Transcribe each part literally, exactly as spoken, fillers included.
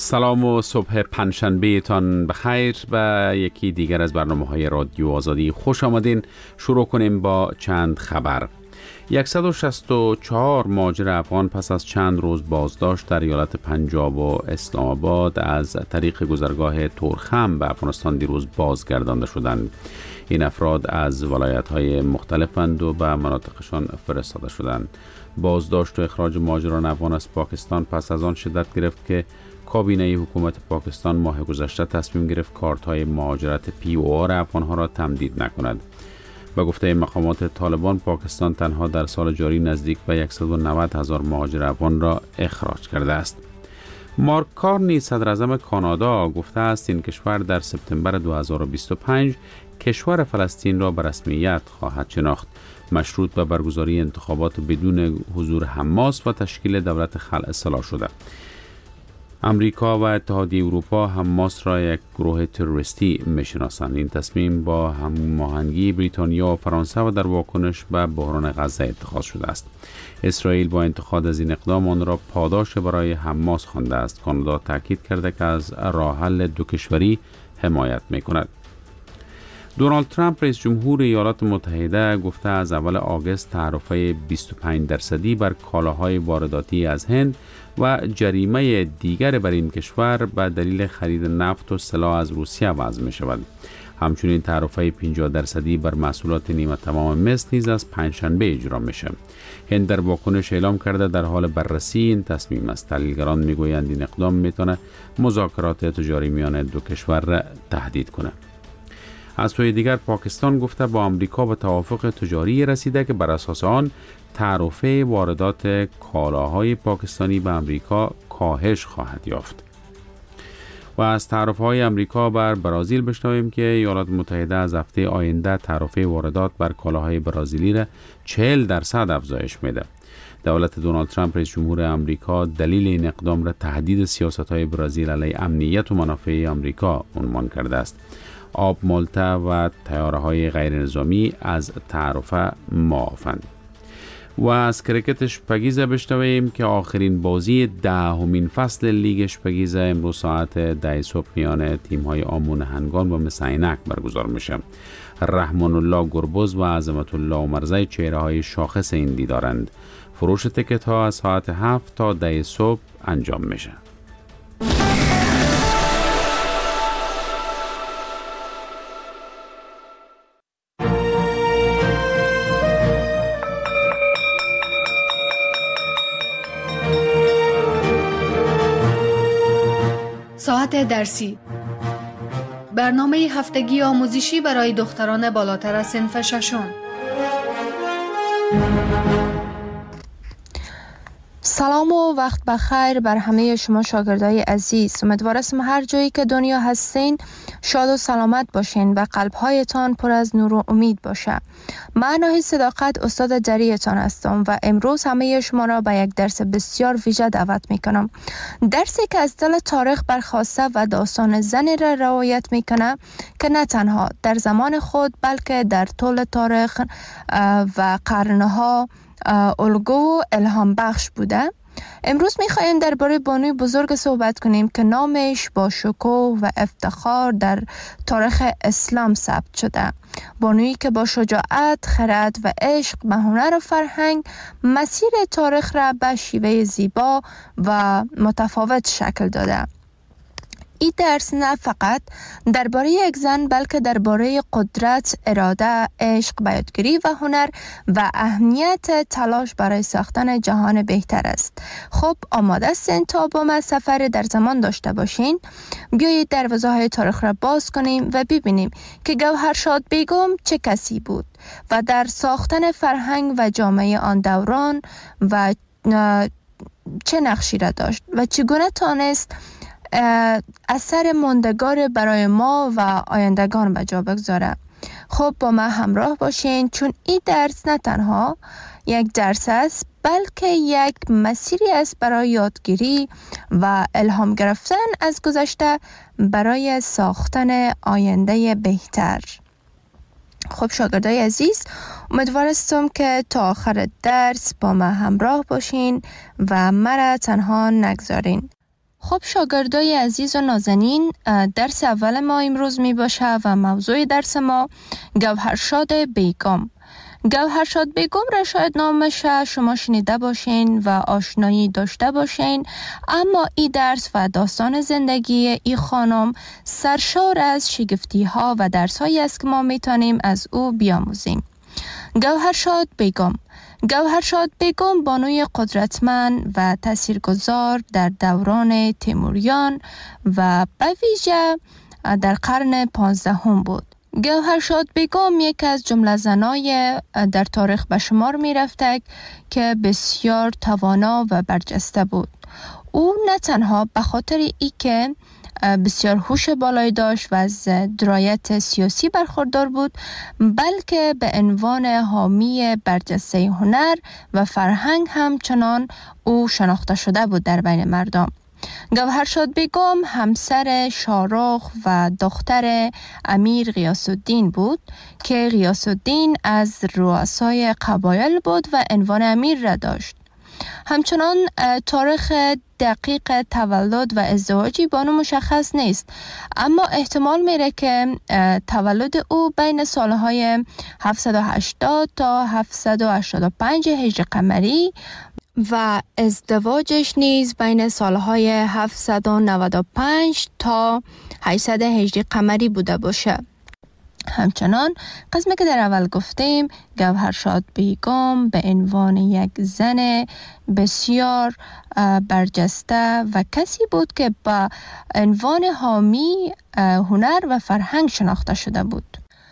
سلام و صبح پنجشنبه تان بخیر و یکی دیگر از برنامه‌های رادیو آزادی خوش آمدین. شروع کنیم با چند خبر. صد و شصت و چهار مهاجر افغان پس از چند روز بازداشت در ایالت پنجاب و اسلام آباد از طریق گذرگاه تورخم به افغانستان دیروز بازگردانده شدند. این افراد از ولایت‌های مختلفند و به مناطقشان فرستاده شدند. بازداشت و اخراج مهاجران افغان از پاکستان پس از آن شدت گرفت که کابینه حکومت پاکستان ماه گذشته تصمیم گرفت کارت‌های مهاجرت پی او آر افغان‌ها را تمدید نکند. به گفته مقامات طالبان، پاکستان تنها در سال جاری نزدیک به صد و نود هزار مهاجر افغان را اخراج کرده است. مارک کارنی، صدر اعظم کانادا، گفته است این کشور در سپتامبر دو هزار و بیست و پنج کشور فلسطین را به رسمیت خواهد شناخت، مشروط به برگزاری انتخابات بدون حضور حماس و تشکیل دولت خلع اصلاح شده. امریکا و اتحادیه اروپا حماس را یک گروه تروریستی می‌شناسند. این تصمیم با هماهنگی بریتانیا و فرانسه و در واکنش به بحران غزه اتخاذ شده است. اسرائیل با انتقاد از این اقدام آن را پاداش برای حماس خوانده است. کانادا تاکید کرده که از راه حل دو کشوری حمایت می‌کند. دونالد ترامپ رئیس جمهور ایالات متحده گفته از اول آگوست تعرفه بیست و پنج درصدی بر کالاهای وارداتی از هند و جریمه دیگر بر این کشور به دلیل خرید نفت و سلاح از روسیه وضع می شود. همچنین تعرفه پنجاه درصدی بر محصولات نیمه تمام مس نیز از پنجشنبه اجرا میشه. هند در واکنش اعلام کرده در حال بررسی این تصمیم است. تحلیلگران میگویند این اقدام میتونه مذاکرات تجاری میان دو کشور را تهدید کنه. از سوی دیگر پاکستان گفته با آمریکا به توافق تجاری رسیده که بر اساس آن تعرفه واردات کالاهای پاکستانی به آمریکا کاهش خواهد یافت. و از تعرفه‌های آمریکا بر برزیل بشنویم که ایالات متحده از هفته آینده تعرفه واردات بر کالاهای برزیلی را چهل درصد افزایش میده. دولت دونالد ترامپ رئیس جمهور آمریکا دلیل این اقدام را تهدید سیاست‌های برزیل علیه امنیت و منافع آمریکا عنوان کرده است. آب مالته و طیاره‌های غیر نظامی از تعرفه معافند. و از کرکت اشپگیزه بشنویم که آخرین بازی دهمین فصل لیگ اشپگیزه امروز ساعت ده صبح میان تیم‌های آمون هنگان و مسینک برگزار میشه. رحمان الله گربز و عظمت الله عمرزی چهره‌های شاخص این دیدارند. فروش تکت‌ها از ساعت هفت تا ده صبح انجام میشه. ساعت درسی، برنامه هفتگی آموزشی برای دختران بالاتر از صنف ششم. سلام و وقت بخیر بر همه شما شاگردای عزیز. امیدوارم هر جایی که دنیا هستین شاد و سلامت باشین و قلب‌هایتان پر از نور و امید باشه. من ناهید صداقت استاد جریتان هستم و امروز همه شما را به یک درس بسیار ویژه دعوت میکنم. درسی که از دل تاریخ برخواسته و داستان زنی را روایت میکنه که نه تنها در زمان خود بلکه در طول تاریخ و قرنها الگو و الهام بخش بوده. امروز میخوایم درباره بانوی بزرگ صحبت کنیم که نامش با شکوه و افتخار در تاریخ اسلام ثبت شده. بانویی که با شجاعت، خرد و عشق به هنر و فرهنگ مسیر تاریخ را به شیوه زیبا و متفاوت شکل داده. این درس نه فقط درباره یک زن بلکه درباره قدرت، اراده، عشق، یادگیری و هنر و اهمیت تلاش برای ساختن جهان بهتر است. خب آماده هستین تا با ما سفر در زمان داشته باشین؟ بیایید دروازه های تاریخ را باز کنیم و ببینیم که گوهرشاد بیگم چه کسی بود و در ساختن فرهنگ و جامعه آن دوران و چه نقشی را داشت و چگونه تانست اثر ماندگار برای ما و آیندگان به جا بگذاره. خب با ما همراه باشین چون این درس نه تنها یک درس است بلکه یک مسیری است برای یادگیری و الهام گرفتن از گذشته برای ساختن آینده بهتر. خب شاگردای عزیز، امیدوارستم که تا آخر درس با ما همراه باشین و مرا تنها نگذارین. خب شاگردای عزیز و نازنین، درس اول ما امروز می باشه و موضوع درس ما گوهرشاد بیگم. گوهرشاد بیگم را شاید نامش شما شنیده باشین و آشنایی داشته باشین، اما این درس و داستان زندگی این خانم سرشار از شگفتی ها و درس هایی است که ما میتونیم از او بیاموزیم. گوهرشاد بیگم گوهرشاد بیگم بانوی قدرتمند و تاثیرگذار در دوران تیموریان و به ویژه در قرن پانزدهم بود. گوهرشاد بیگم یک از جمله زنای در تاریخ به شمار می رفته که بسیار توانا و برجسته بود. او نه تنها به خاطر ای که بسیار هوش بالایی داشت و از درایت سیاسی برخوردار بود، بلکه به عنوان حامی برجسته هنر و فرهنگ همچنان او شناخته شده بود در بین مردم. گوهرشاد بیگم همسر شاهرخ و دختر امیر غیاث الدین بود که غیاث الدین از رؤسای قبایل بود و عنوان امیر را داشت. همچنان تاریخ دقیق تولد و ازدواجی بانو مشخص نیست، اما احتمال میره که تولد او بین سالهای هفتصد و هشتاد تا هفتصد و هشتاد و پنج هجری قمری و ازدواجش نیز بین سالهای هفتصد و نود و پنج تا هشتصد هجری قمری بوده باشه. همچنان قسمی که در اول گفتیم، گوهرشاد بیگم به عنوان یک زن بسیار برجسته و کسی بود که با عنوان حامی هنر و فرهنگ شناخته شده بود.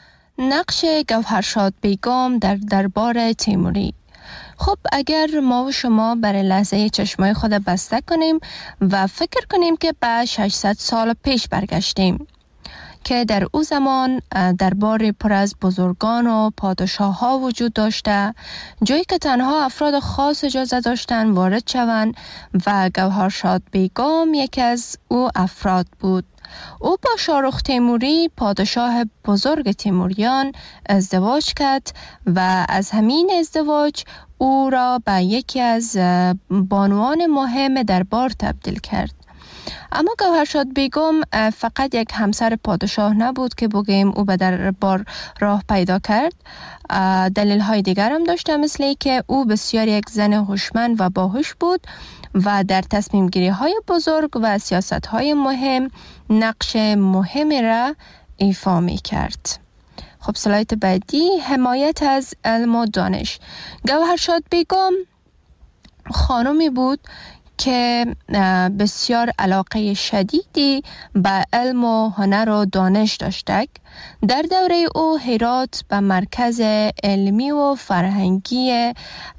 نقش گوهرشاد بیگم در دربار تیموری. خب اگر ما و شما برای لحظه چشمای خود بسته کنیم و فکر کنیم که به ششصد سال پیش برگشتیم که در او زمان دربار پر از بزرگان و پادشاه ها وجود داشته، جایی که تنها افراد خاص اجازه داشتن وارد شوند و گوهرشاد بیگم یکی از او افراد بود. او با شاهرخ تیموری پادشاه بزرگ تیموریان ازدواج کرد و از همین ازدواج او را به یکی از بانوان مهم دربار تبدیل کرد. اما گوهرشاد بیگم فقط یک همسر پادشاه نبود که بگیم او به دربار راه پیدا کرد. دلیل های دیگر هم داشته، مثل ای که او بسیار یک زن هوشمند و باهوش بود و در تصمیم گیری های بزرگ و سیاست های مهم نقش مهمی را ایفا می کرد. خب سلایت بعدی، حمایت از علم و دانش. گوهرشاد بیگم خانمی بود که بسیار علاقه شدیدی به علم و هنر و دانش داشته. در دوره او هرات به مرکز علمی و فرهنگی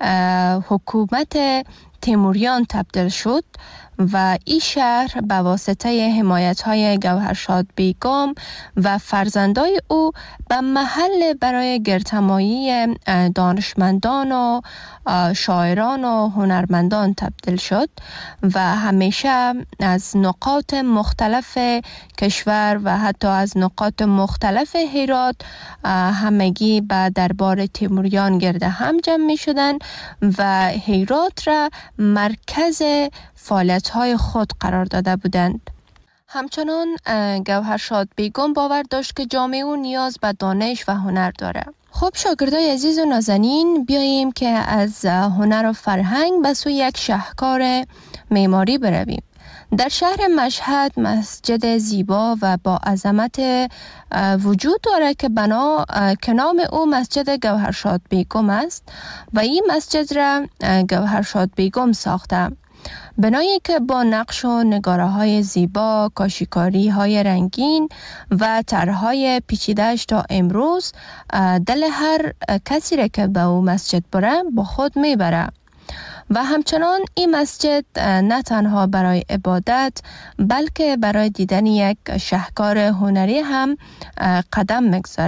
حکومت تیموریان تبدیل شد و این شهر به واسطه حمایت‌های گوهرشاد بیگم و فرزندای او به محل برای گردهمایی دانشمندان و شاعران و هنرمندان تبدیل شد و همیشه از نقاط مختلف کشور و حتی از نقاط مختلف هرات همگی به دربار تیموریان گرد هم جمع می شدن و هرات را مرکز فعالیت‌های خود قرار داده بودند. همچنان گوهرشاد بیگم باور داشت که جامعه او نیاز به دانش و هنر داره. خب شاگردای عزیز و نازنین، بیاییم که از هنر و فرهنگ به سوی یک شاهکار معماری برویم. در شهر مشهد مسجد زیبا و با عظمت وجود داره که بنا که نام او مسجد گوهرشاد بیگم است و این مسجد را گوهرشاد بیگم ساخته. بنایی که با نقش و نگاره های زیبا، کاشیکاری های رنگین و طرحهای پیچیده‌اش تا امروز دل هر کسی را که به او مسجد بره با خود میبره. و همچنان این مسجد نه تنها برای عبادت بلکه برای دیدن یک شاهکار هنری هم قدم میگذاره.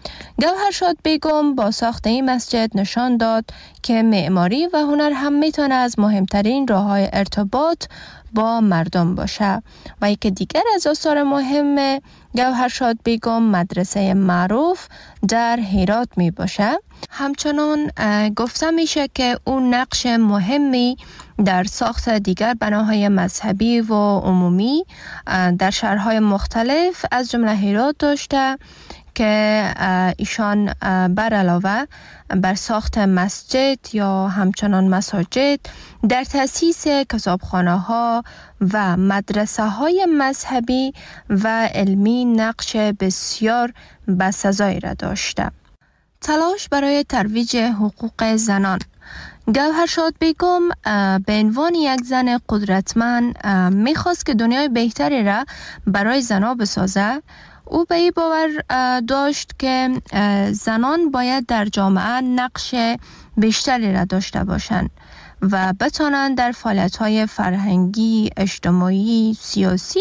گوهرشاد بیگم با ساخت این مسجد نشان داد که معماری و هنر هم میتونه از مهمترین راه‌های ارتباط با مردم باشه و یکی دیگر از آثار مهم گوهرشاد بیگم مدرسه معروف در هرات می باشه. همچنان گفته میشه که اون نقش مهمی در ساخت دیگر بناهای مذهبی و عمومی در شهرهای مختلف از جمله هرات داشته که ایشان بر علاوه بر ساخت مسجد یا همچنان مساجد در تأسیس کتابخانه ها و مدرسه های مذهبی و علمی نقش بسیار بسزایی را داشته. تلاش برای ترویج حقوق زنان. گوهرشاد بیگم به عنوان یک زن قدرتمند میخواست که دنیای بهتری را برای زنان بسازه. او به این باور داشت که زنان باید در جامعه نقش بیشتری را داشته باشند و بتوانند در فعالیت‌های فرهنگی، اجتماعی، سیاسی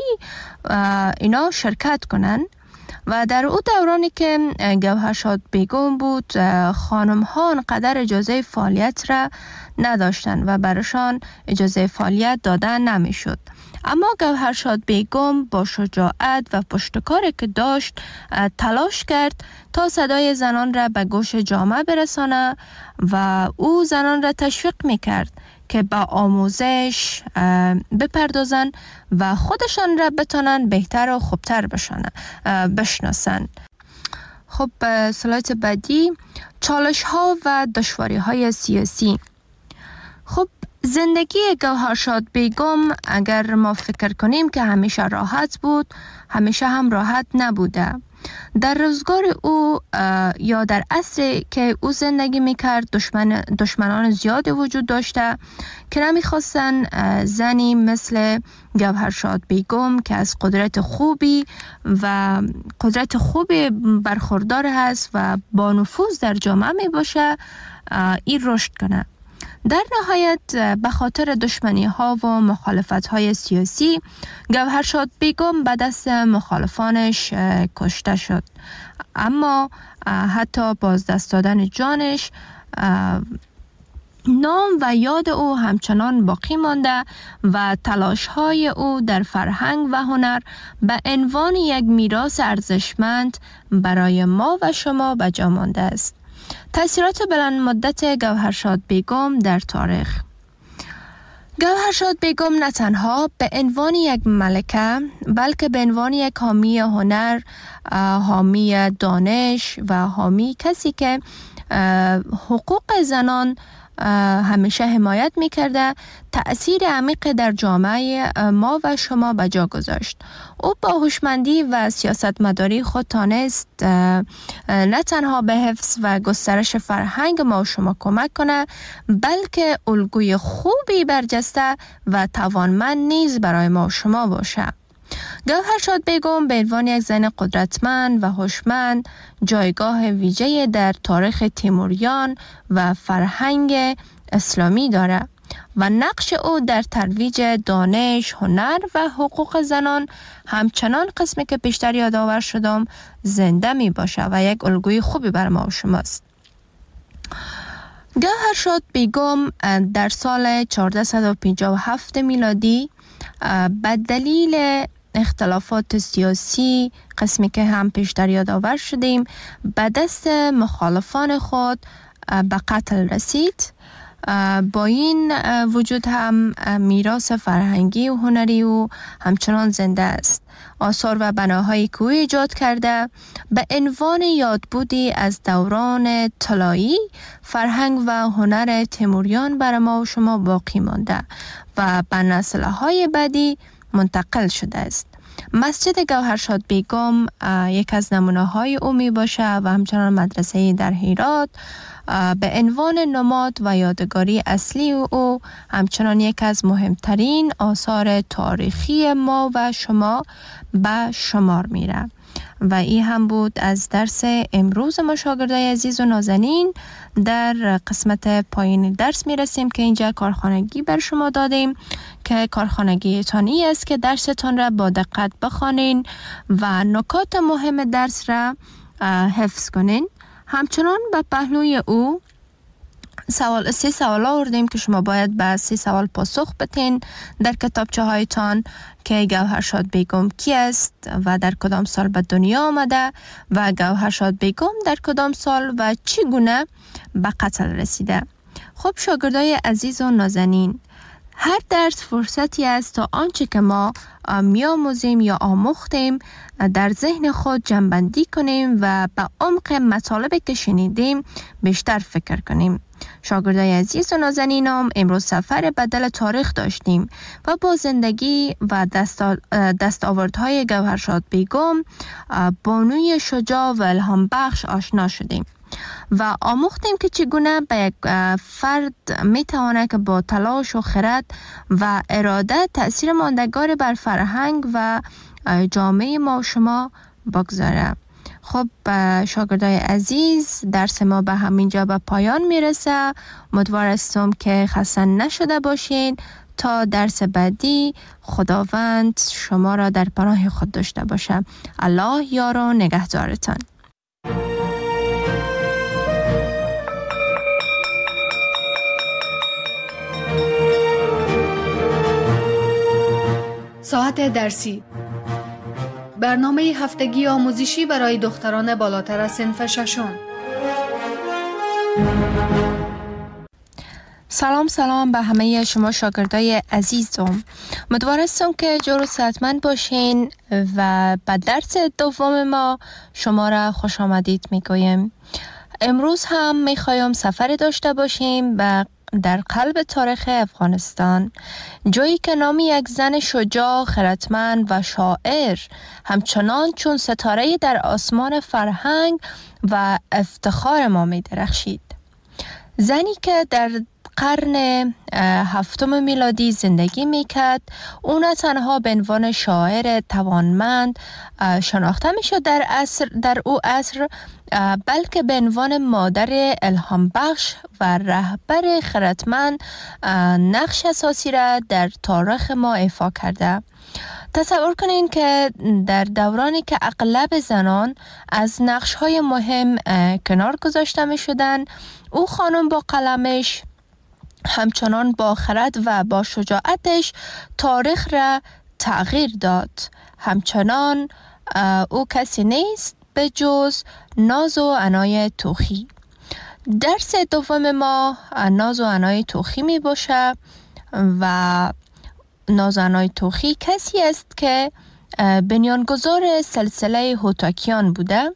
اینا شرکت کنند. و در او دورانی که گوهرشاد بیگم بود خانم‌ها انقدر اجازه فعالیت را نداشتند و برایشان اجازه فعالیت دادن نمی‌شد. اما گوهرشاد بیگم با شجاعت و پشتکاری که داشت تلاش کرد تا صدای زنان را به گوش جامعه برسانه و او زنان را تشویق میکرد که به آموزش بپردازن و خودشان را بتانن بهتر و خوبتر بشناسن. خب سلاید بعدی، چالش ها و دشواری های سیاسی. خب زندگی گوهرشاد بیگم اگر ما فکر کنیم که همیشه راحت بود، همیشه هم راحت نبوده. در روزگار او یا در عصری که او زندگی میکرد دشمن دشمنان زیادی وجود داشته که نمیخواستن زنی مثل گوهرشاد بیگم که از قدرت خوبی و قدرت خوبی برخوردار هست و با نفوذ در جامعه می باشه این رشد کنه. در نهایت به خاطر دشمنی ها و مخالفت های سیاسی گوهرشاد بیگم به دست مخالفانش کشته شد. اما حتی بازدست دادن جانش نام و یاد او همچنان باقی مانده و تلاش های او در فرهنگ و هنر به عنوان یک میراث ارزشمند برای ما و شما به جا مانده است. تأثیرات بلند مدت گوهرشاد بیگم در تاریخ. گوهرشاد بیگم نه تنها به عنوان یک ملکه بلکه به عنوان یک حامی هنر، حامی دانش و حامی کسی که حقوق زنان همیشه حمایت میکرده تأثیر عمیق در جامعه ما و شما به جا گذاشت. او با هوشمندی و سیاستمداری خود تانست نه تنها به حفظ و گسترش فرهنگ ما و شما کمک کنه بلکه الگوی خوبی برجسته و توانمند نیز برای ما و شما باشه. گوهرشاد بیگم به عنوان یک زن قدرتمند و هوشمند جایگاه ویژه‌ای در تاریخ تیموریان و فرهنگ اسلامی دارد و نقش او در ترویج دانش، هنر و حقوق زنان همچنان قسمی که بیشتر یادآور شدم زنده می باشه و یک الگوی خوبی بر ما و شماست. گوهرشاد بیگم در سال چهارصد و پنجاه و هفت میلادی به دلیل اختلافات سیاسی قسمی که هم پیشتر یادآور شدیم به دست مخالفان خود به قتل رسید. با این وجود هم میراث فرهنگی و هنری او همچنان زنده است. آثار و بناهای که او ایجاد کرده به عنوان یادبودی از دوران طلایی فرهنگ و هنر تیموریان بر ما و شما باقی مانده و به نسل‌های بعدی منتقل شده است. مسجد گوهرشاد بیگم یک از نمونه‌های او می باشه و همچنان مدرسه در هرات به عنوان نماد و یادگاری اصلی او همچنان یک از مهمترین آثار تاریخی ما و شما به شمار میره. و این هم بود از درس امروز ما شاگردای عزیز و نازنین. در قسمت پایین درس میرسیم که اینجا کارخانگی بر شما دادیم که کارخانگی تانی است که درستان را با دقت بخوانین و نکات مهم درس را حفظ کنین. همچنان به پهلوی او سوال سه سوال آوردیم که شما باید به سه سوال پاسخ بدین در کتابچه هایتان که گوهرشاد بیگم کی است و در کدام سال به دنیا آمده و گوهرشاد بیگم در کدام سال و چگونه به قتل رسیده. خب شاگردای عزیز و نازنین، هر درس فرصتی است تا آنچه که ما می‌آموزیم یا آموختیم در ذهن خود جمع‌بندی کنیم و به عمق مطالبی که شنیدیم بیشتر فکر کنیم. شاگردای عزیز و نازنینم، امروز سفر به دل تاریخ داشتیم و با زندگی و دستاوردهای گوهرشاد بیگم، بانوی شجاع و الهام بخش آشنا شدیم و آموختیم که چگونه به یک فرد میتواند که با تلاش و خرد و اراده تأثیر ماندگار بر فرهنگ و جامعه ما و شما بگذاره. خب شاگردای عزیز، درس ما به همینجا به پایان میرسه. امیدوار هستم که خسته نشده باشین. تا درس بعدی خداوند شما را در پناه خود داشته باشه. الله یار و نگهدارتان. ساعت درسی، برنامه هفتگی آموزشی برای دختران بالاتر از صنف ششم. سلام سلام به همه شما شاگردای عزیزم. امیدوار هستم که جور و صحتمند باشین و به درس دوم ما شما را خوش آمدید میگویم. امروز هم میخوایم سفر داشته باشیم به در قلب تاریخ افغانستان، جایی که نام یک زن شجاع، خردمند و شاعر همچنان چون ستاره در آسمان فرهنگ و افتخار ما می درخشید. زنی که در قرن هفتم میلادی زندگی میکرد، او نه تنها به عنوان شاعر توانمند شناخته میشد در عصر در او عصر، بلکه به عنوان مادر الهام بخش و رهبر خردمند نقش اساسی را در تاریخ ما ایفا کرده. تصور کنین که در دورانی که اغلب زنان از نقش‌های مهم کنار گذاشته می‌شدند، او خانم با قلمش همچنان با خرد و با شجاعتش تاریخ را تغییر داد. همچنان او کسی نیست به جز ناز و عنای توخی. درس دوم ما ناز و عنای توخی می باشه و ناز و عنای توخی کسی است که بنیانگذار سلسله هوتاکیان بوده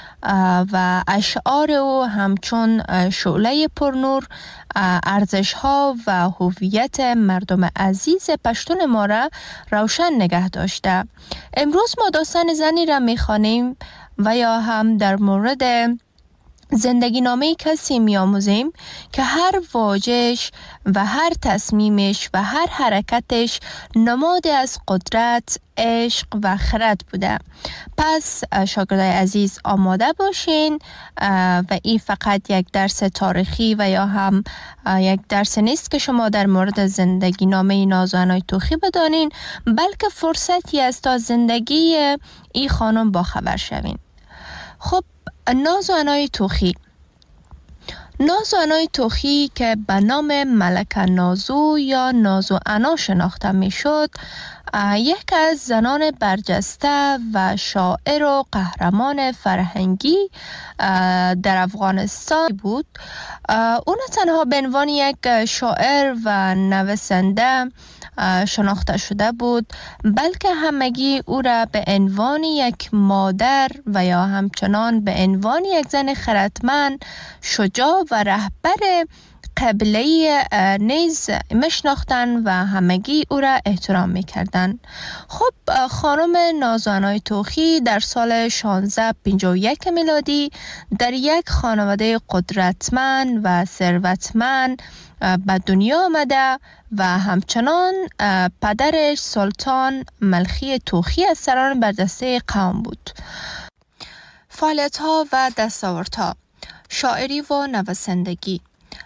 و اشعار او همچون شعله پرنور ارزش ها و هویت مردم عزیز پشتون ما را روشن نگه داشته. امروز ما داستان زنی را میخوانیم و یا هم در مورد زندگی نامه کسی می آموزیم که هر واژه‌اش و هر تصمیمش و هر حرکتش نماد از قدرت، عشق و خرد بوده. پس شاگردای عزیز آماده باشین و این فقط یک درس تاریخی و یا هم یک درس نیست که شما در مورد زندگی نامه ناز و عنای توخی بدانین، بلکه فرصتی است تا زندگی این خانم با خبر شوین. خب ناز و عنای توخی ناز و عنای توخی که به نام ملکه نازو یا ناز و عنا شناخته می شد، یک از زنان برجسته و شاعر و قهرمان فرهنگی در افغانستان بود. او نه تنها به عنوان یک شاعر و نویسنده شناخته شده بود، بلکه همگی او را به عنوان یک مادر و یا همچنان به عنوان یک زن خردمند، شجاع و رهبر قبیله نیز میشناختند و همگی او را احترام میکردند. خب خانم ناز و عنای توخی در سال شانزده پنجاه و یک میلادی در یک خانواده قدرتمند و ثروتمند به دنیا آمده و همچنان پدرش سلطان ملخی توخی از سران برجسته قوم بود. فعالیت‌ها و دستاوردها: شاعری و نویسندگی.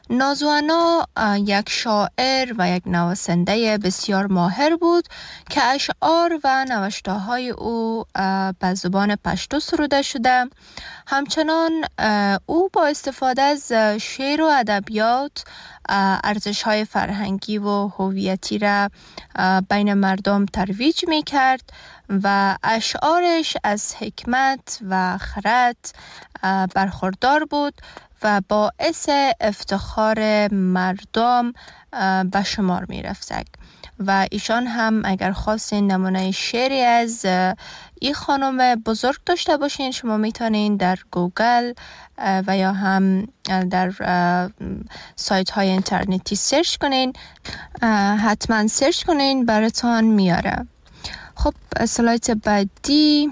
نازوانا یک شاعر و یک نویسنده بسیار ماهر بود که اشعار و نوشته‌های او به زبان پشتو سروده شده. همچنان او با استفاده از شعر و ادبیات ارزش‌های فرهنگی و هویتی را بین مردم ترویج می‌کرد و اشعارش از حکمت و خرد برخوردار بود و باعث افتخار مردم به شمار می رفتند. و ایشان هم اگر خواستین نمونه شعری از این خانم بزرگ داشته باشین، شما میتونین در گوگل و یا هم در سایت های اینترنتی سرچ کنین، حتما سرچ کنین براتون میاره. خب اسلایت بعدی،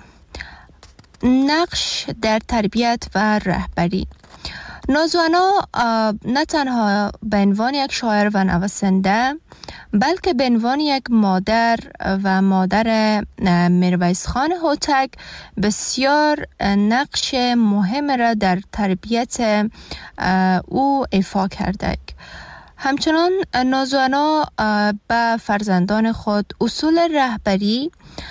نقش در تربیت و رهبری. نازوانا نه تنها به عنوان یک شاعر و نویسنده بلکه به عنوان یک مادر و مادر میرویس خان هوتک بسیار نقش مهم را در تربیت او ایفا کرده. همچنان نازوانا به فرزندان خود اصول رهبری،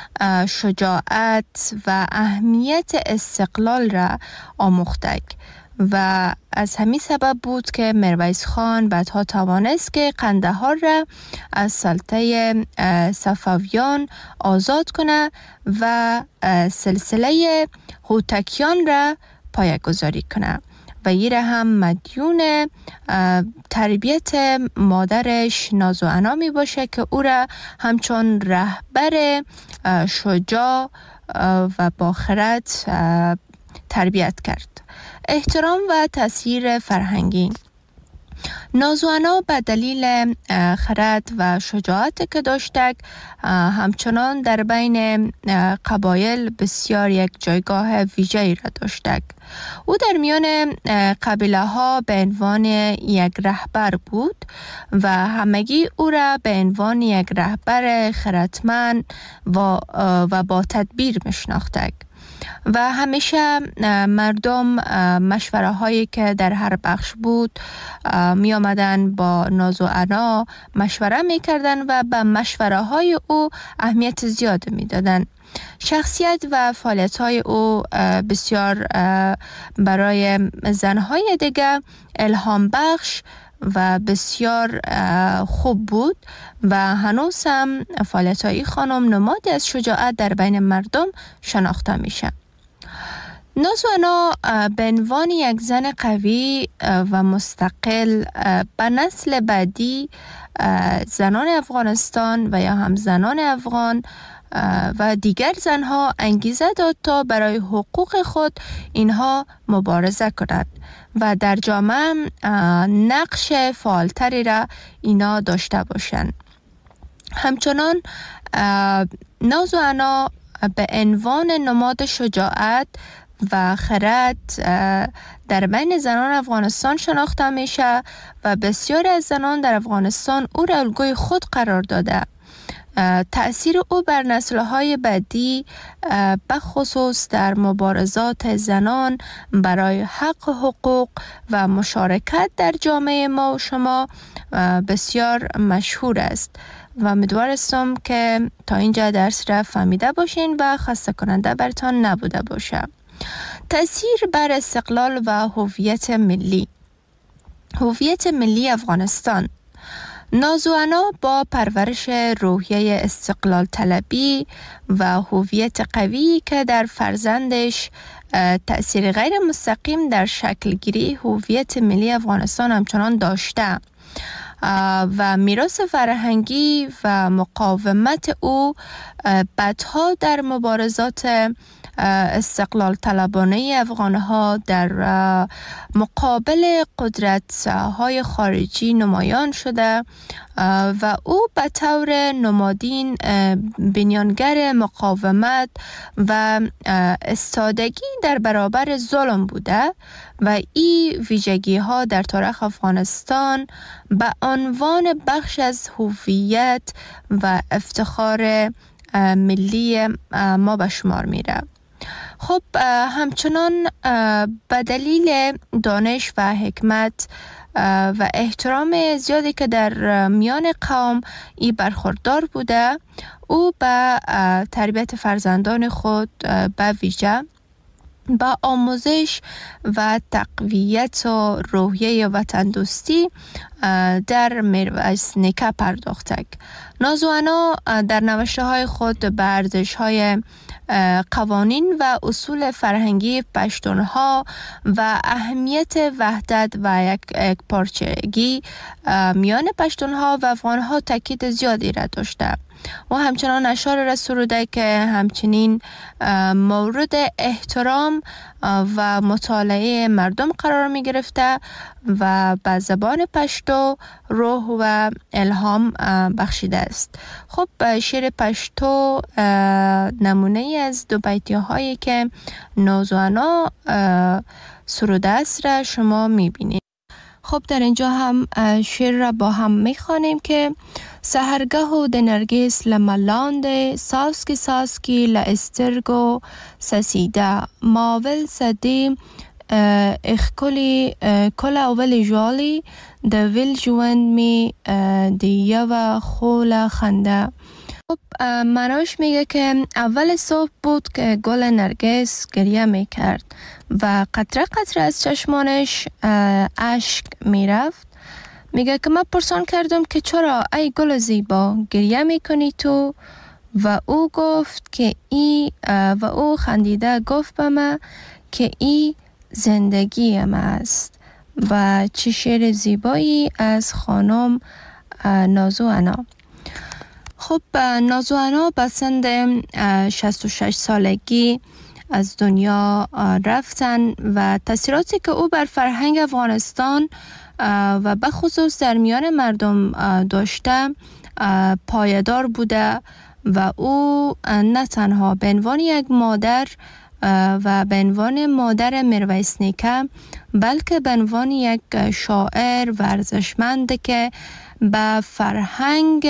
شجاعت و اهمیت استقلال را آموخته و از همین سبب بود که میرویس خان بعدها توانست که قندهار را از سلطه صفویان آزاد کنه و سلسله هوتکیان را پایه‌گذاری کنه و این را هم مدیون تربیت مادرش نازوانا می باشه که او را همچون رهبر شجاع و با خرد تربیت کرد. احترام و تأثیر فرهنگی. نازوانا به دلیل خرد و شجاعت که داشته همچنان در بین قبایل بسیار یک جایگاه ویژه‌ای را داشته. او در میان قبیله ها به عنوان یک رهبر بود و همگی او را به عنوان یک رهبر خردمند و, و با تدبیر می‌شناختند. و همیشه مردم مشوره هایی که در هر بخش بود می آمدن با نازوانا مشوره می کردن و به مشوره های او اهمیت زیاد می دادن. شخصیت و فعالیت های او بسیار برای زنهای دیگه الهام بخش و بسیار خوب بود و هنوز هم فعالیت های خانم نمادی از شجاعت در بین مردم شناخته میشه. نازوانا به عنوان یک زن قوی و مستقل به نسل بعدی زنان افغانستان و یا هم زنان افغان و دیگر زنها انگیزه داد تا برای حقوق خود اینها مبارزه کنند و در جامعه نقش فعالتری را اینا داشته باشند. همچنان نازوانا به عنوان نماد شجاعت و خرد در بین زنان افغانستان شناخته میشه و بسیاری از زنان در افغانستان او را الگوی خود قرار داده. تأثیر او بر نسل‌های بعدی به خصوص در مبارزات زنان برای حق حقوق و مشارکت در جامعه ما و شما بسیار مشهور است و امیدوارم که تا اینجا درس را فهمیده باشین و خسته کننده برتان نبوده باشه. تأثیر بر استقلال و هویت ملی. هویت ملی افغانستان. نازوانا با پرورش روحیه استقلال طلبی و هویت قوی که در فرزندش تأثیر غیر مستقیم در شکل گیری هویت ملی افغانستان همچنان داشته و میراث فرهنگی و مقاومت او بعدها در مبارزات استقلال طلبانه افغانها در مقابل قدرت های خارجی نمایان شده و او به طور نمادین بنیانگر مقاومت و استادگی در برابر ظلم بوده و این ویژگی ها در تاریخ افغانستان به عنوان بخش از هویت و افتخار ملی ما به شمار میره. خب همچنان به دلیل دانش و حکمت و احترام زیادی که در میان قوم ای برخوردار بوده، او به تربیت فرزندان خود به ویژه با آموزش و تقویت و روحیه وطن دوستی در میرویس نیکه پرداختند. نازوانا در نوشته های به ارزش های قوانین و اصول فرهنگی پشتونها و اهمیت وحدت و یک پارچگی میان پشتونها و افغانها تاکید زیادی را داشته و همچنان اشعار را سروده که همچنین مورد احترام و مطالعه مردم قرار می گرفته و به زبان پشتو روح و الهام بخشیده است. خب شعر پشتو نمونه از دو بیتی هایی که نازوانا سروده است را شما می بینید. خب در اینجا هم شعر را با هم می خوانیم که سهرگه و دنرگیس لملاند ساسکی ساسکی لاسترگو سسیده ماول سدی اخکلی کل اول جوالی دویل جوند می دیه و خول خنده. خب مناش میگه که اول صبح بود که گل نرگس گریه میکرد و قطره قطره از چشمانش اشک میرفت. میگه که من پرسان کردم که چرا ای گل زیبا گریه میکنی تو؟ و او گفت که ای و او خندیده گفت به من که ای زندگی من است. و چه شعر زیبایی از خانم نازوانا. خب نازوانا به سن شصت و شش سالگی از دنیا رفتن و تاثیراتی که او بر فرهنگ افغانستان و به خصوص در میان مردم داشته پایدار بوده و او نه تنها به عنوان یک مادر و به عنوان مادر میرویس نیکه بلکه به عنوان یک شاعر ورزشمند که به فرهنگ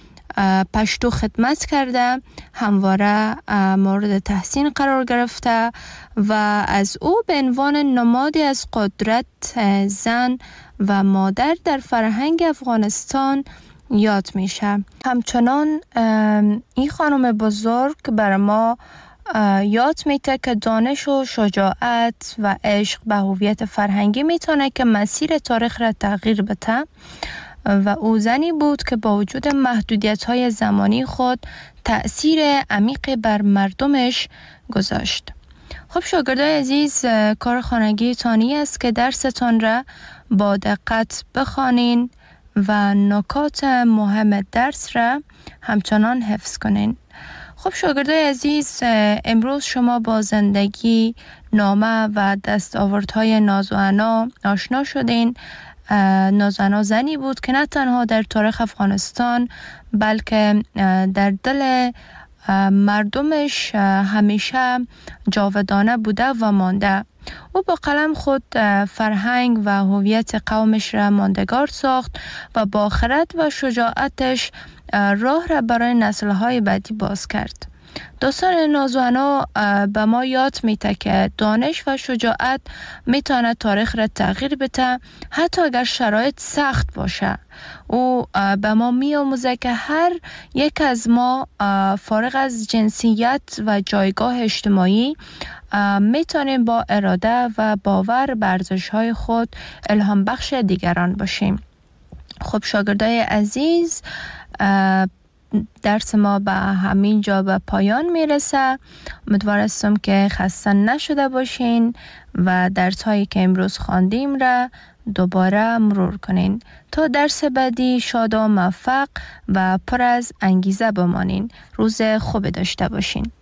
پشتو خدمت کرده همواره مورد تحسین قرار گرفته و از او به عنوان نمادی از قدرت زن و مادر در فرهنگ افغانستان یاد میشه. همچنان این خانم بزرگ بر ما یاد میده که دانش و شجاعت و عشق به هویت فرهنگی میتونه که مسیر تاریخ را تغییر بده و او زنی بود که با وجود محدودیت‌های زمانی خود تأثیر عمیق بر مردمش گذاشت. خب شاگردای عزیز، کار خانگی تانی است که درستان را با دقت بخوانین و نکات مهم درس را همچنان حفظ کنین. خب شاگردای عزیز، امروز شما با زندگی، نامه و دستاوردهای نازوانا آشنا شدین. نازوانا زنی بود که نه تنها در تاریخ افغانستان بلکه در دل مردمش همیشه جاودانه بوده و مانده. او با قلم خود فرهنگ و هویت قومش را ماندگار ساخت و با خرد و شجاعتش راه را برای نسل‌های بعدی باز کرد. داستان نازوانا به ما یاد میده که دانش و شجاعت میتونه تاریخ را تغییر بده حتی اگر شرایط سخت باشه. او به ما میآموزه که هر یک از ما فارغ از جنسیت و جایگاه اجتماعی میتونیم با اراده و باور به ارزش‌های خود الهام بخش دیگران باشیم. خب شاگردای عزیز، درس ما به همین جا به پایان میرسه. امیدوار هستم که خسته نشده باشین و درس هایی که امروز خواندیم را دوباره مرور کنین تا درس بعدی شاد و موفق و پر از انگیزه بمانین. روز خوب داشته باشین.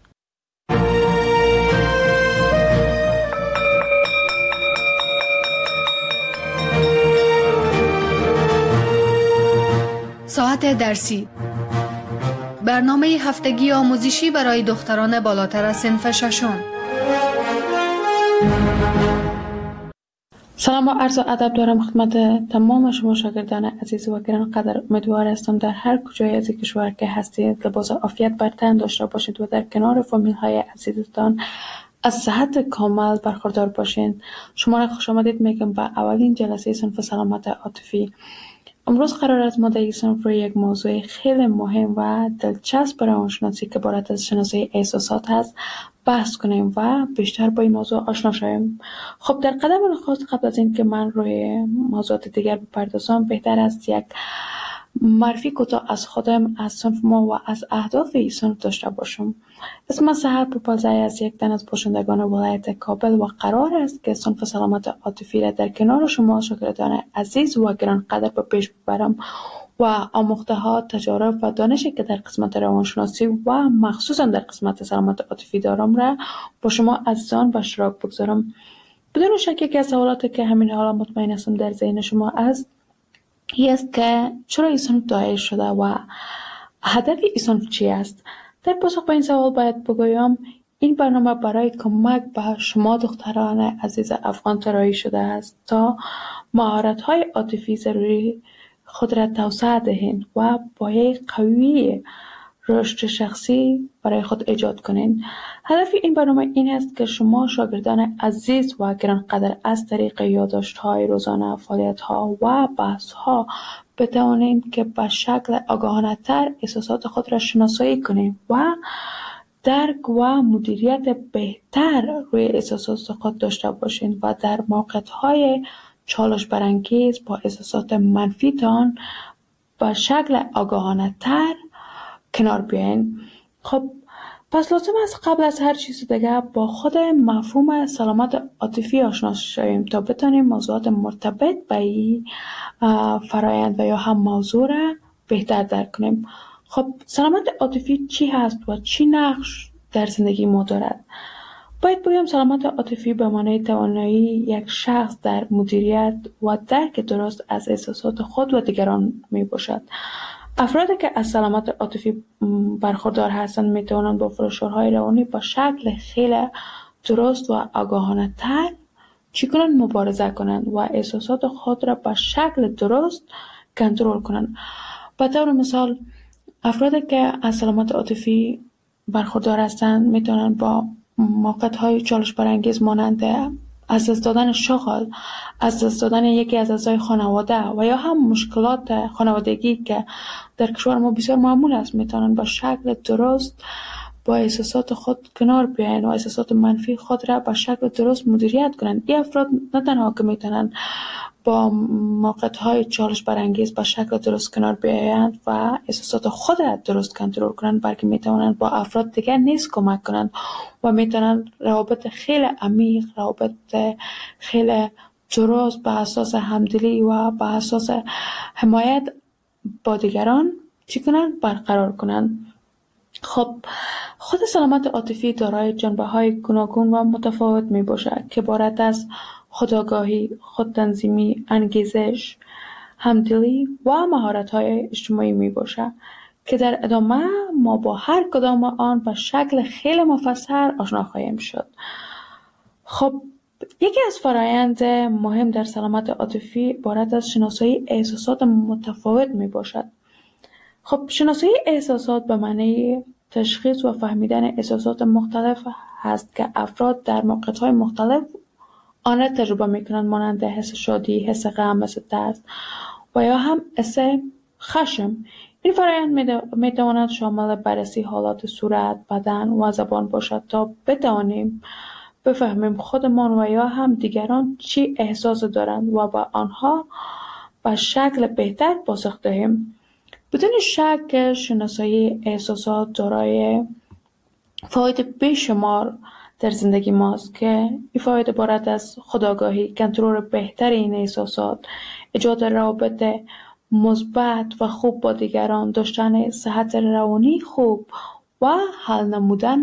ساعت درسی، برنامه هفتگی آموزشی برای دختران بالاتر از صنف ششم. سلام و عرض ادب دارم خدمت تمام شما شاگردان عزیز و گرانقدر. امیدوار هستم در هر کجای از کشور که هستید لباس عافیت بر تن داشته باشید و در کنار فامیل های عزیزتان از صحت کامل برخوردار باشین. شما را خوش آمدید میگم به اولین جلسه صنف سلامت عاطفی. امروز قرار است ما در این صنف رو یک موضوع خیلی مهم و دلچسب برای روانشناسی که عبارت از شناسایی احساسات هست بحث کنیم و بیشتر با این موضوع آشنا شویم. خب در قدم نخست قبل از این که من روی موضوعات دیگر بپردازم، بهتر است یک معرفی کوتاه از خودم، از صنف ما و از اهداف این صنف داشته باشم. اسم من سحر پوپلزای از یک تن از باشندگان ولایت کابل و قرار است که صنف سلامت عاطفی را در کنار شما شاگردان عزیز و گرانقدر به پیش ببرم و آموخته ها، تجارب و دانشی که در قسمت روانشناسی و مخصوصا در قسمت سلامت عاطفی دارم را با شما عزیزان به اشتراک بگذارم. بدون شک یکی از سوالاتی که همین حالا مطمئن هستم در ذهن شما است این است که چرا این صنف دایر شده و هدف این صنف چی است؟ در پاسخ به این سوال باید بگویم این برنامه برای کمک به شما دختران عزیز افغان طراحی شده است تا مهارت‌های عاطفی ضروری خود را توسعه دهید و پایه قوی رشد شخصی برای خود ایجاد کنید. هدف این برنامه این است که شما شاگردان عزیز و گرانقدر از طریق یادداشت‌های روزانه، فعالیت‌ها و بحث‌ها بتوانید که به شکل آگاهانه‌تر احساسات خود را شناسایی کنید و درک و مدیریت بهتر روی احساسات خود داشته باشید و در موقعیت‌های چالش برانگیز با احساسات منفیتان به شکل آگاهانه‌تر کنار بیاین. خب پس لازم است قبل از هر چیز دیگه با خود مفهوم سلامت عاطفی آشنا شویم تا بتونیم موضوعات مرتبط به این فرایند و یا هم موضوع را بهتر درک کنیم. خب سلامت عاطفی چی هست و چی نقش در زندگی ما دارد؟ باید بگم سلامت عاطفی به معنای توانایی یک شخص در مدیریت و درک درست از احساسات خود و دیگران می باشد. افرادی که از سلامت عاطفی برخوردار هستند می توانند با فشارهای روانی با شکل خیلی درست و آگاهانه تر چی کنند مبارزه کنند و احساسات خود را با شکل درست کنترل کنند. به طور مثال افرادی که از سلامت عاطفی برخوردار هستند می توانند با موقعیت‌های چالش برانگیز مانند از دست دادن شغل، از دست دادن یکی از اعضای خانواده و یا هم مشکلات خانوادگی که در کشور ما بسیار معمول است میتونن با شکل درست با احساسات خود کنار بیاین و احساسات منفی خود را با شکل درست مدیریت کنند. این افراد نه تنها که میتونن با موقعیت‌های چالش برانگیز با شکل درست کنار بیایند و احساسات خود را درست کنترل کنند، بلکه میتوانند با افراد دیگر نیز کمک کنند و میتونند روابط خیلی عمیق، روابط خیلی درست به اساس همدلی و به اساس حمایت با دیگران چی کنند برقرار کنند. خب خود سلامت عاطفی دارای جنبه‌های گوناگون و متفاوت می باشد که عبارت از خودآگاهی، خودتنظیمی، انگیزش، همدلی و مهارت‌های اجتماعی می باشد که در ادامه ما با هر کدام آن به شکل خیلی مفصل آشنا خواهیم شد. خب یکی از فرآیند مهم در سلامت عاطفی عبارت از شناسایی احساسات متفاوت می باشد. خب شناسایی احساسات به معنی تشخیص و فهمیدن احساسات مختلف هست که افراد در موقعیت‌های مختلف آن را تجربه می‌کنند، مانند حس شادی، حس غم، حس ترس و یا هم حس خشم. این فرآیند می‌تواند شامل بررسی حالات صورت، بدن و زبان باشد تا بتوانیم بفهمیم خودمان و یا هم دیگران چی احساس دارند و با آنها به شکل بهتر پاسخ دهیم. بدون شک شناسایی احساسات دارای فواید بیشمار در زندگی ماست که این فواید عبارت از خودآگاهی، کنترل بهتر این احساسات، ایجاد روابط مثبت و خوب با دیگران، داشتن صحت روانی خوب و حل نمودن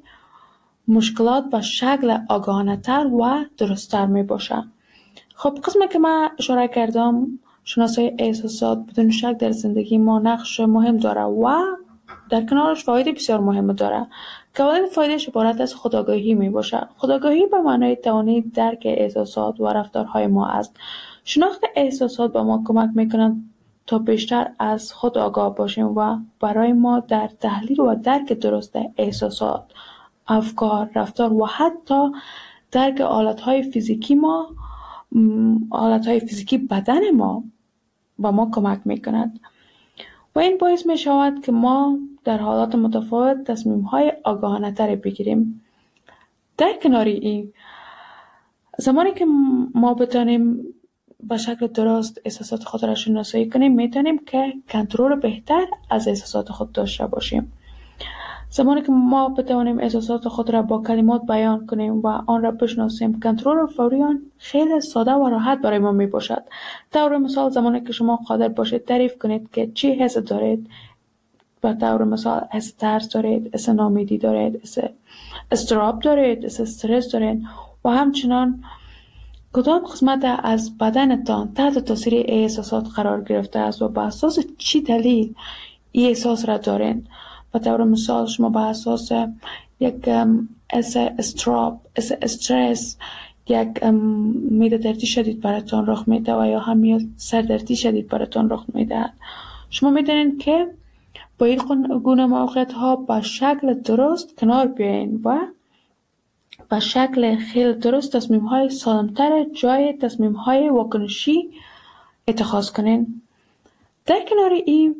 مشکلات به شکل آگاهانه‌تر و درست‌تر می باشد. خب قسمی که من اشاره کردم شناسایی احساسات بدون شک در زندگی ما نقش مهم داره و در کنارش فواید بسیار مهم داره که اولین فایدهش عبارت از خودآگاهی می باشد. خودآگاهی به معنای توانایی درک احساسات و رفتارهای ما است. شناخت احساسات به ما کمک میکنند تا بیشتر از خود آگاه باشیم و برای ما در تحلیل و درک درست احساسات افکار، رفتار و حتی درک حالتهای فیزیکی ما، حالتهای فیزیکی بدن ما به ما کمک میکند و این باعث می شود که ما در حالات متفاوت تصمیم های آگاهانه تری بگیریم. در کنار این، زمانی که ما بتانیم به شکل درست احساسات خود را شناسایی کنیم، میتونیم که کنترل بهتر از احساسات خود داشته باشیم. زمانی که ما بتوانیم احساسات خود را با کلمات بیان کنیم و آن را بشناسیم، کنترل فوری آن خیلی ساده و راحت برای ما می باشد. طور مثال، زمانی که شما قادر باشید تعریف کنید که چی حس دارید، به طور مثال حس ترس دارید، حس ناامیدی دارید، حس اضطراب دارید، حس استرس دارید و همچنان کدام قسمت از بدنتان تحت تاثیر احساسات قرار گرفته است و به اساس چی دلیل این احساس را دارید. به طور مثال شما به اساس یک حس اضطراب، حس استرس، یک معده دردی شدید براتون رخ میده و یا هم یا سردردی شدید براتون رخ میده، شما میدونید که با این گونه موقعیت ها به شکل درست کنار بیاین و به شکل خیلی درست تصمیم های سالمتر جای تصمیم های واکنشی اتخاذ کنین. در کنار این،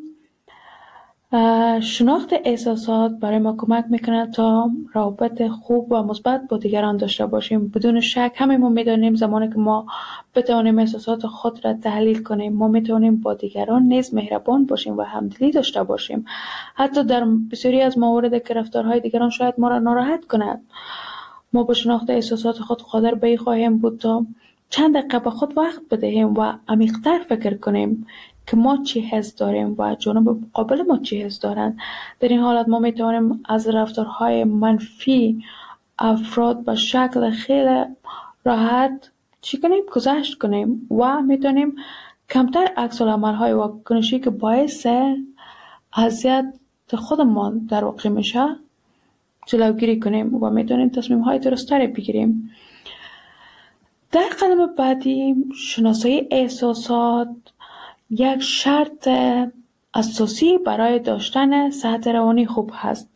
شناخت احساسات برای ما کمک میکنه تا روابط خوب و مثبت با دیگران داشته باشیم. بدون شک همه ما میدانیم زمانی که ما بتوانیم احساسات خود را تحلیل کنیم، ما میتونیم با دیگران نیز مهربان باشیم و همدلی داشته باشیم، حتی در بسیاری از موارد که رفتارهای دیگران شاید ما را ناراحت کند. ما با شناخت احساسات خود قادر به این خواهیم بود تا چند دقیقه به خود وقت بدهیم و عمیق‌تر فکر کنیم که ما چی حس داریم و جانب مقابل ما چی حس دارند. در این حالت ما میتوانیم از رفتارهای منفی افراد به شکل خیلی راحت چی کنیم؟ گذشت کنیم و میتونیم کمتر عکس العمل‌های واکنشی که باعث اذیت خودمان در واقع میشه جلوگیری کنیم و میتونیم تصمیم‌های درست‌تری بگیریم. در قدم بعدی، شناسایی احساسات یک شرط اساسی برای داشتن صحت روانی خوب هست.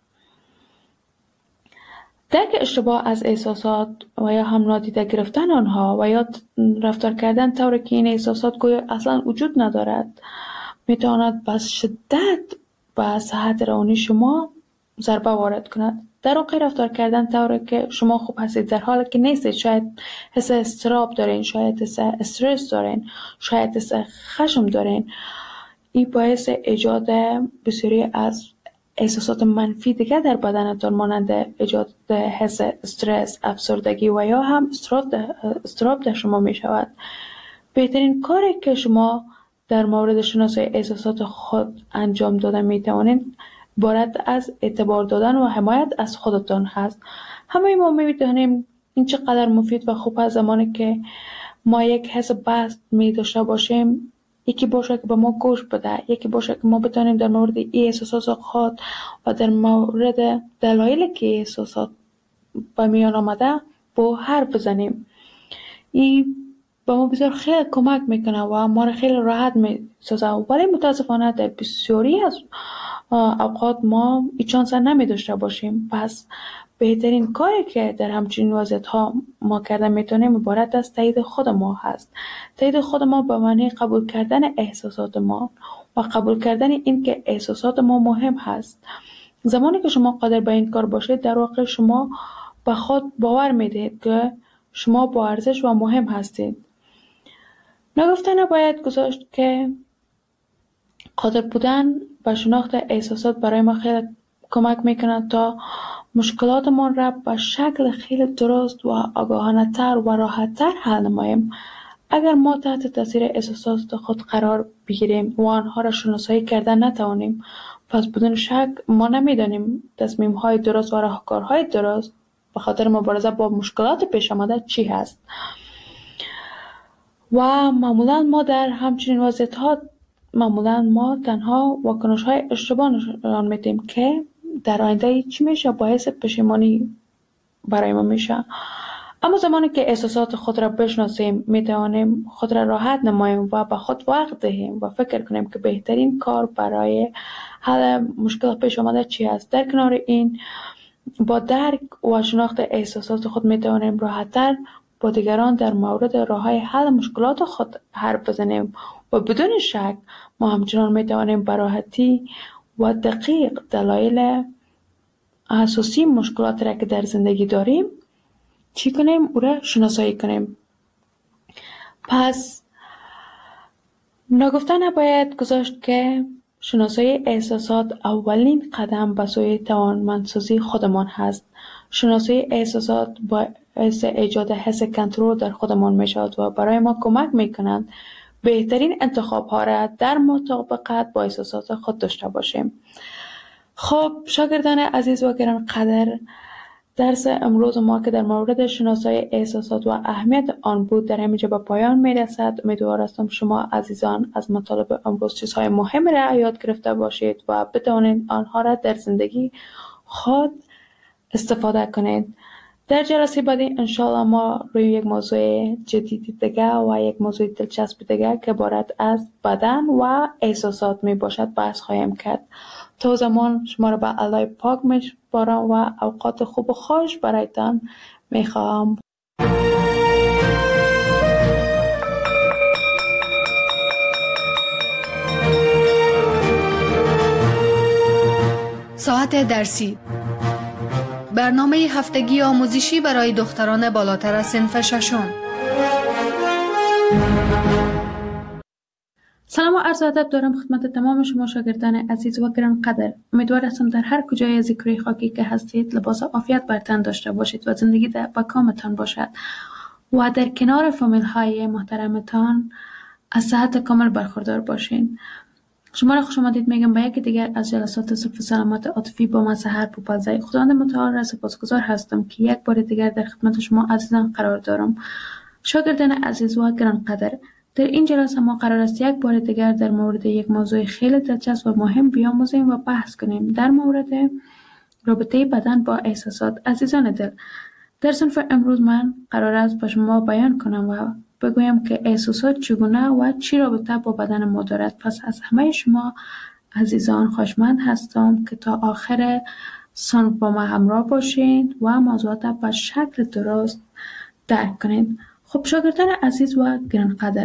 درک اشتباه از احساسات و یا هم نادیده گرفتن آنها و یا رفتار کردن طوری که این احساسات گویا اصلا وجود ندارد میتواند به شدت به صحت روانی شما ضربه وارد کند. در واقع رفتار کردن طوری که شما خوب هستید در حالی که نیستید، شاید حس اضطراب دارین، شاید حس استرس دارین، شاید حس خشم دارین، این باعث ایجاد بسیاری از احساسات منفی دیگر در بدنتان مانند ایجاد حس استرس، افسردگی و یا هم اضطراب در شما می شود. بهترین کاری که شما در مورد شناسایی احساسات خود انجام داده می توانید عبارت از اعتبار دادن و حمایت از خودتان هست. همه ما می‌دانیم این چقدر مفید و خوب است زمانی که ما یک حس بد می داشته باشیم، یکی باشه که به ما گوش بده، یکی باشه که ما بتونیم در مورد این احساسات خود و در مورد دلایلی که احساسات به میان آمده با حرف بزنیم. این به ما بسیار خیلی کمک میکنه و ما را خیلی راحت میسازه، ولی متاسفانه در بسیاری از اوقات ما این چانس نمی داشته باشیم. پس بهترین کاری که در همچین وضعیت ها ما کرده میتونیم عبارت از تایید خود ما هست. تایید خود ما به معنی قبول کردن احساسات ما و قبول کردن این که احساسات ما مهم هست. زمانی که شما قادر به این کار باشید، در واقع شما به خود باور میدهید که شما با ارزش و مهم هستید. نگفته نباید گذاشت که قادر بودن و شناخت احساسات برای ما خیلی کمک میکنه تا مشکلاتمان را به شکل خیلی درست و آگاهانه تر و راحت تر حل نماییم. اگر ما تحت تاثیر احساسات خود قرار بگیریم و آنها را شناسایی کردن نتوانیم، پس بدون شک ما نمیدانیم تصمیم های درست و راهکارهای درست به خاطر مبارزه با مشکلات پیش آمده چی هست. و معمولا ما در همچنین وضعیت ها معمولا ما تنها واکنش های اشتباه نشان میدیم که در آینده چی میشه، باعث پشیمانی برای ما میشه. اما زمانی که احساسات خود را بشناسیم، میتوانیم خود را راحت نماییم و به خود وقت دهیم و فکر کنیم که بهترین کار برای حل مشکل پیش آمده چی است. در کنار این، با درک و شناخت احساسات خود می توانیم راحت‌تر با دیگران در مورد راه‌های حل مشکلات خود حرف بزنیم و بدون شک ما همچنان می توانیم به راحتی و دقیق دلایل اساسی مشکلات را که در زندگی داریم چی کنیم؟ او را شناسایی کنیم. پس نگفته نباید گذاشت که شناسایی احساسات اولین قدم به سوی توانمندسازی خودمان هست. شناسایی احساسات باعث ایجاد حس کنترل در خودمان می شود و برای ما کمک می کنند بهترین انتخاب ها را در مطابقت با احساسات خود داشته باشیم. خب شاگردان عزیز و گرانقدر، درس امروز ما که در مورد شناسایی احساسات و اهمیت آن بود در همینجا به پایان می رسد. امیدوار هستم شما عزیزان از مطالب امروز چیزهای مهم را یاد گرفته باشید و بتوانید آنها را در زندگی خود استفاده کنید. در جلسه بعدی انشالله ما روی یک موضوع جدید دیگه و یک موضوع دلچسب دیگه که عبارت از بدن و احساسات می باشد بحث خواهیم کرد. تا زمان شما را به الله پاک می‌سپارم و اوقات خوب و خوش برایتان می‌خواهم. ساعت درسی، برنامه هفتگی آموزشی برای دختران بالاتر از صنف ششم. سلام و عرض ادب دارم خدمت تمام شما شاگردان عزیز و گرانقدر. امیدوار هستم در هر کجای از کره خاکی که هستید لباس عافیت بر تن داشته باشید و زندگی در با کامتان باشد و در کنار فامیل های محترمتان از صحت کامل برخوردار باشین. شما را خوش آمدید میگم به یکی دیگر از جلسات صف سلامت عاطفی با من سحر پوپلزی. خداوند متعال را سپاسگزار هستم که یک بار دیگر در خدمت شما عزیزان قرار دارم. شاگردان عزیز و گرانقدر، در این جلسه ما قرار است یک بار دیگر در مورد یک موضوع خیلی دلچسب و مهم بیاموزیم و بحث کنیم در مورد رابطه بدن با احساسات. عزیزان دل، در صنف امروز من قرار است به شما بیان کنم و بگویم که احساسات چگونه و چی رابطه با بدن ما دارد. پس از همه شما عزیزان خوشمند هستم که تا آخر صنف با ما همراه باشین و موضوعات به شکل درست درک کنید. خب شاگردان عزیز و گرانقدر،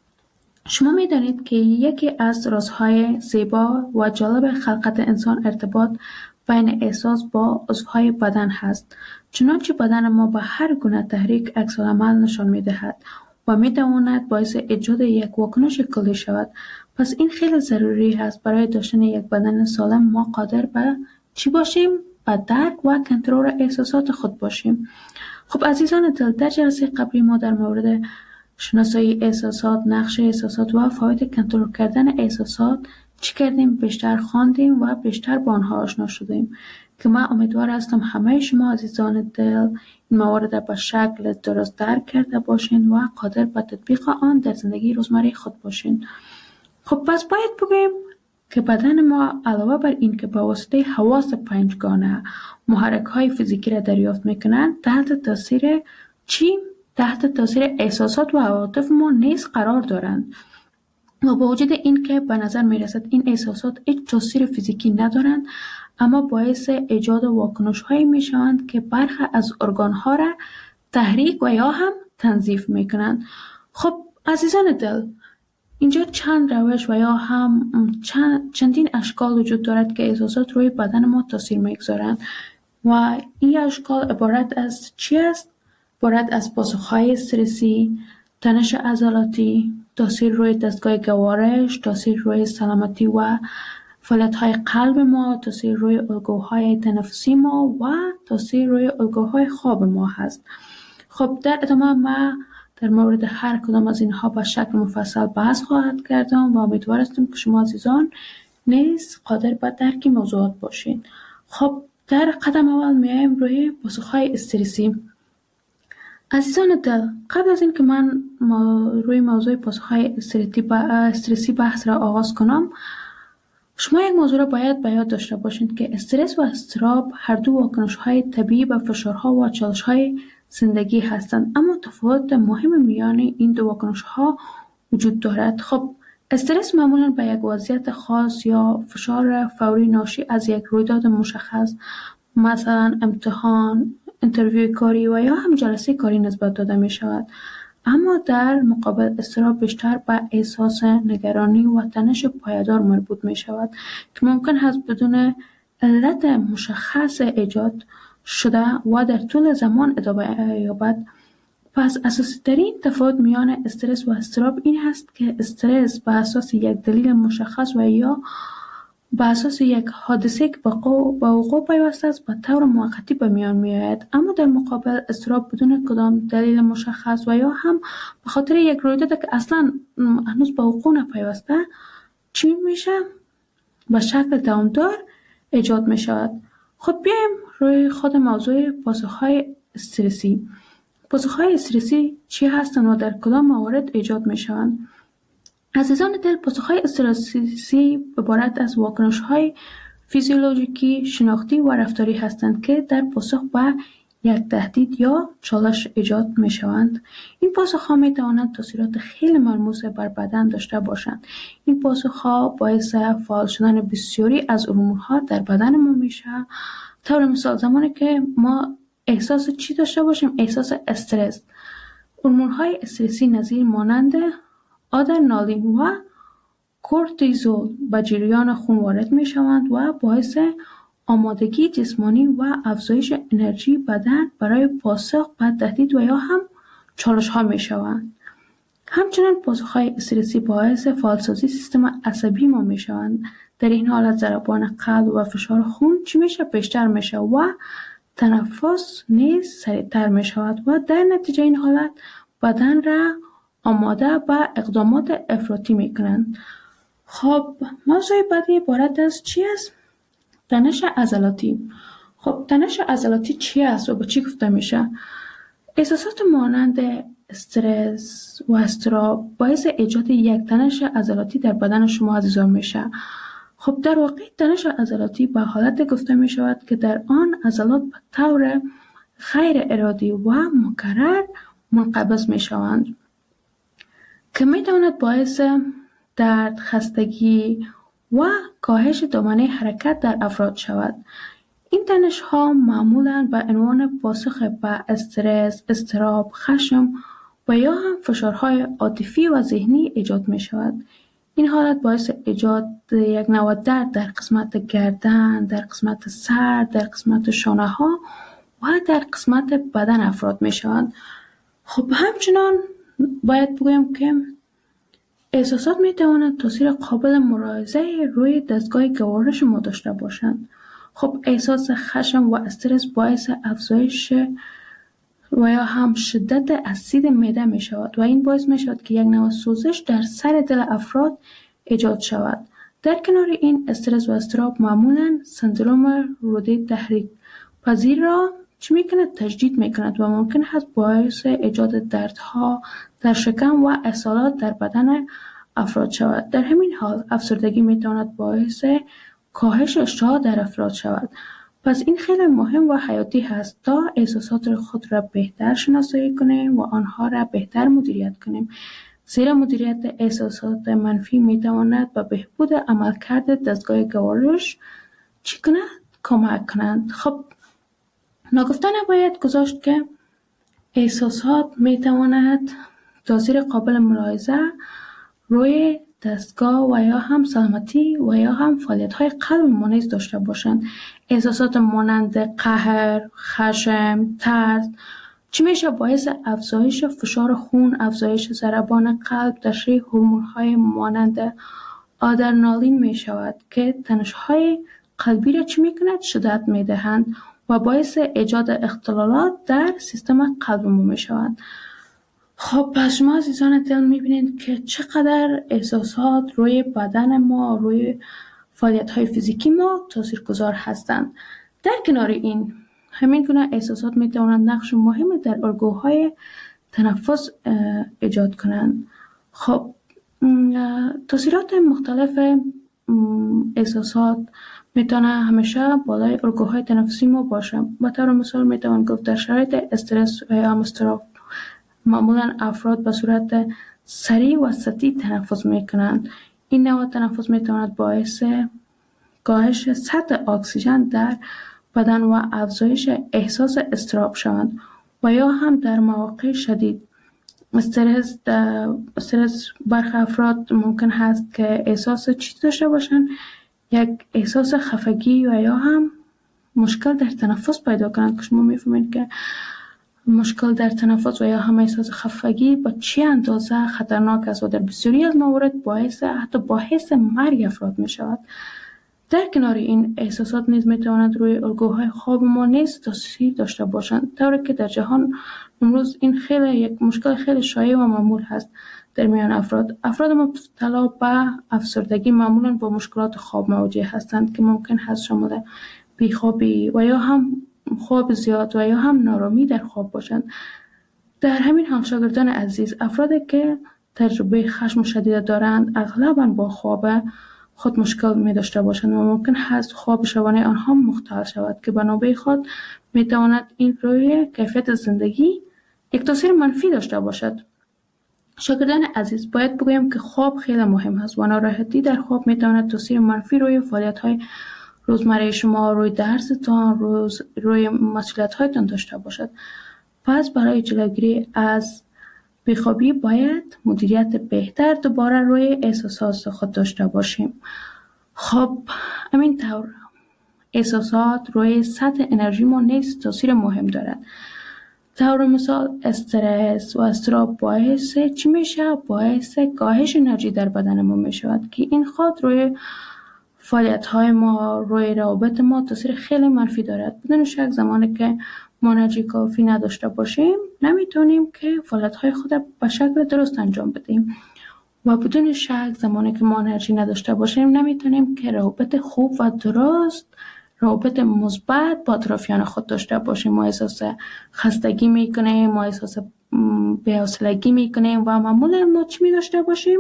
شما می دانید که یکی از رازهای زیبا و جالب خلقت انسان ارتباط بین احساس با عضوهای بدن هست. چنانچه بدن ما با هر گونه تحریک عکس‌العمل نشان می دهد و می تواند باعث ایجاد یک واکنش کلی شود. پس این خیلی ضروری است برای داشتن یک بدن سالم ما قادر به چی باشیم؟ به درک و کنترل احساسات خود باشیم. خب عزیزان دل، در جلسه قبلی ما در مورد شناسایی احساسات، نقش احساسات و فواید کنترل کردن احساسات چی کردیم؟ بیشتر خواندیم و بیشتر با آنها آشنا شدیم که من امیدوار هستم همه شما عزیزان دل این موارد به شکل درست درک کرده باشین و قادر به تطبیق آن در زندگی روزمره خود باشین. خب پس باید بگویم که بدن ما علاوه بر این که با واسطه حواس پنجگانه محرک های فیزیکی را دریافت میکنند، تحت تاثیر چی؟ تحت تاثیر احساسات و عواطف ما نیز قرار دارند و با وجود این که به نظر میرسد این احساسات هیچ تاثیر فیزیکی ندارند، اما باعث ایجاد واکنش هایی میشوند که برخی از ارگان ها را تحریک و یا هم تنظیف میکنند. خب عزیزان دل، اینجا چند روش و یا هم چند چندین اشکال وجود دارد که احساسات روی بدن ما تاثیر میگذارند و این اشکال عبارت از چی است؟ عبارت از پاسخهای استرسی، تنش عضلاتی، تاثیر روی دستگاه گوارش، تاثیر روی سلامتی و فعالیت‌های قلب ما، تاثیر روی الگوهای تنفسی ما و تاثیر روی الگوهای خواب ما هست. خب در ادامه ما در مورد هر کدام از اینها با شکل مفصل بحث خواهد کردم و امیدوار هستم که شما عزیزان نیز قادر به درک موضوعات باشین. خب در قدم اول میایم روی پاسخهای استرسی. عزیزان دل، قبل از این که من ما روی موضوع پاسخهای استرسی بحث را آغاز کنم، شما یک موضوع را باید به یاد داشته باشید که استرس و اضطراب هر دو واکنش‌های طبیعی به فشارها و چالش‌های زندگی هستند، اما تفاوت مهم میان این دو واکنش‌ها وجود دارد. خب استرس معمولاً به یک وضعیت خاص یا فشار فوری ناشی از یک رویداد مشخص مثلا امتحان، انترویو کاری و یا هم جلسه کاری نسبت داده می شود. اما در مقابل اضطراب بیشتر به احساس نگرانی و تنش پایدار مربوط می شود که ممکن است بدون علت مشخص ایجاد شده و در طول زمان ادامه یابد. پس اساسی ترین تفاوت میان استرس و اضطراب این هست که استرس به اساس یک دلیل مشخص و یا به اساس یک حادثه که به وقوع پیوسته است به طور موقتی به میان می آید، اما در مقابل اضطراب بدون کدام دلیل مشخص و یا هم به خاطر یک رویداد که اصلا هنوز به وقوع نپیوسته چی میشه؟ به شکل دوامدار ایجاد می شود. خب بیایم روی خود موضوع پاسخهای استرسی. پاسخهای استرسی چی هستند و در کدام موارد ایجاد می شوند؟ عزیزان دل، پاسخهای استرسی عبارت از واکنش‌های فیزیولوژیکی، شناختی و رفتاری هستند که در پاسخ به یک تهدید یا چالش ایجاد می شوند. این پاسخ‌ها می توانند تاثیرات خیلی ملموس بر بدن داشته باشند. این پاسخ‌ها باعث فعال شدن بسیاری از هورمون‌ها در بدن ما میشه. طور مثال زمانی که ما احساس چی داشته باشیم؟ احساس استرس. هورمون‌های استرسی نظیر مانند آدرنالین و کورتیزول به جریان خون وارد می شوند و باعث آمادگی جسمانی و افزایش انرژی بدن برای پاسخ به تهدید و یا هم چالش ها می شوند. همچنین پاسخ های استرسی باعث فعالسازی سیستم عصبی ما می شوند. در این حالت ضربان قلب و فشار خون چی میشه؟ بیشتر میشه و تنفس نیز سریعتر می شود و در نتیجه این حالت بدن را آماده به اقدامات افراطی می کنند. خب موضوع بعدی عبارت از چی است؟ تنش عضلاتی. خب تنش عضلاتی چی است و با چی گفته میشه؟ احساسات مانند استرس و اضطراب باعث ایجاد یک تنش عضلاتی در بدن شما عزیزان میشه. خب در واقع تنش عضلاتی به حالت گفته می شود که در آن عضلات به طور غیر ارادی و مکرر منقبض می شوند که می تواند باعث درد، خستگی و کاهش دامنه حرکت در افراد شود. این تنش ها معمولاً به عنوان پاسخ به استرس، اضطراب، خشم و یا هم فشارهای عاطفی و ذهنی ایجاد می شود. این حالت باعث ایجاد یک نوع درد در قسمت گردن، در قسمت سر، در قسمت شانه ها و در قسمت بدن افراد می شوند. خب همچنان باید بگویم که احساسات می توانند تاثیر قابل ملاحظه روی دستگاه گوارش ما داشته باشند. خب احساس خشم و استرس باعث افزایش و یا هم شدت اسید معده می شود و این باعث می شود که یک نوع سوزش در سر دل افراد ایجاد شود. در کنار این استرس و اضطراب معمولاً سندروم روده تحریک پذیر را چی می کند؟ تجدید می کند و ممکن است باعث ایجاد دردها در شکم و اسهالات در بدن افراد شود. در همین حال افسردگی می تواند باعث کاهش اشتها در افراد شود. پس این خیلی مهم و حیاتی هست تا احساسات خود را بهتر شناسایی کنیم و آنها را بهتر مدیریت کنیم. زیرا مدیریت احساسات منفی می تواند به بهبود عملکرد دستگاه گوارش چی کند؟ کمک کنند. خب ناگفته نباید گذاشت که احساسات می تواند تاثیر قابل ملاحظه روی دستگاه و یا هم سلامتی و یا هم فعالیت‌های قلب ما نیز داشته باشند. احساسات مانند قهر، خشم، ترس چی میشه؟ باعث افزایش فشار خون، افزایش ضربان قلب، تشریح هورمون‌های مانند آدرنالین می شود که تنش‌های قلبی را چی میکند؟ شدت میدهند و باعث ایجاد اختلالات در سیستم قلب ما می شوند. خب پس شما عزیزان دل میبینید که چقدر احساسات روی بدن ما، روی فعالیت های فیزیکی ما تاثیرگذار هستند. در کنار این همین گونه احساسات میتوانند نقش مهمی در الگوهای تنفس ایجاد کنند. خب تاثیرات مختلف احساسات میتونه همیشه بالای الگوهای تنفسی ما باشه. به طور مثال میتوان گفت در شرایط استرس یا اضطراب معمولا افراد به صورت سریع و سطحی تنفس میکنند. این نوع تنفس میتواند باعث کاهش سطح اکسیژن در بدن و افزایش احساس اضطراب شوند و یا هم در مواقع شدید استرس استرس برخی افراد ممکن هست که احساس چیز داشته باشند، یک احساس خفگی و یا هم مشکل در تنفس پیدا کنند که شما میفهمید که مشکل در تنفس و یا هم احساس خفگی با چه اندازه خطرناک است و در بسیاری از موارد باعث حتی باعث مرگ افراد می شود. در کنار این احساسات نیز می تواند روی الگوهای خواب ما نیز تاثیر داشته باشند، طوری که در جهان امروز این خیلی یک مشکل خیلی شایع و معمول هست در میان افراد. افراد مبتلا به افسردگی معمولا با مشکلات خواب مواجه هستند که ممکن هست شامل بیخوابی و یا هم خواب زیاد و یا هم نارامی در خواب باشند. در همین حال شاگردان عزیز، افرادی که تجربه خشم شدید دارند اغلباً با خواب خود مشکل می داشته باشند و ممکن هست خواب شبانه آنها مختل شود که بنابه خود می تواند این روی کیفیت زندگی یک تاثیر منفی داشته باشد. شاگردان عزیز، باید بگویم که خواب خیلی مهم است و ناراحتی در خواب می تواند تاثیر منفی روی فعالیت های روزمره شما، روی درستان، روز روی مسئولیت هایتان داشته باشد. پس برای جلوگیری از بیخوابی باید مدیریت بهتر دوباره روی احساسات خود داشته باشیم. خب همین طور احساسات روی سطح انرژی ما نیز تاثیر مهم دارد. طور مثال استرس و اضطراب باعث چی میشه؟ باعث کاهش انرژی در بدن ما میشود که این خود روی فعالیت های ما، روی روابط ما تاثیر خیلی منفی دارد. بدون شک زمانی که ما انرژی کافی نداشته باشیم نمیتونیم که فعالیت های خود به شکل درست انجام بدیم و بدون شک زمانی که ما انرژی نداشته باشیم نمیتونیم که روابط خوب و درست، روابط مثبت با اطرافیان خود داشته باشیم. ما احساس خستگی میکنیم، ما احساس بی‌حوصلگی میکنیم و معمولا ما چی می داشته باشیم؟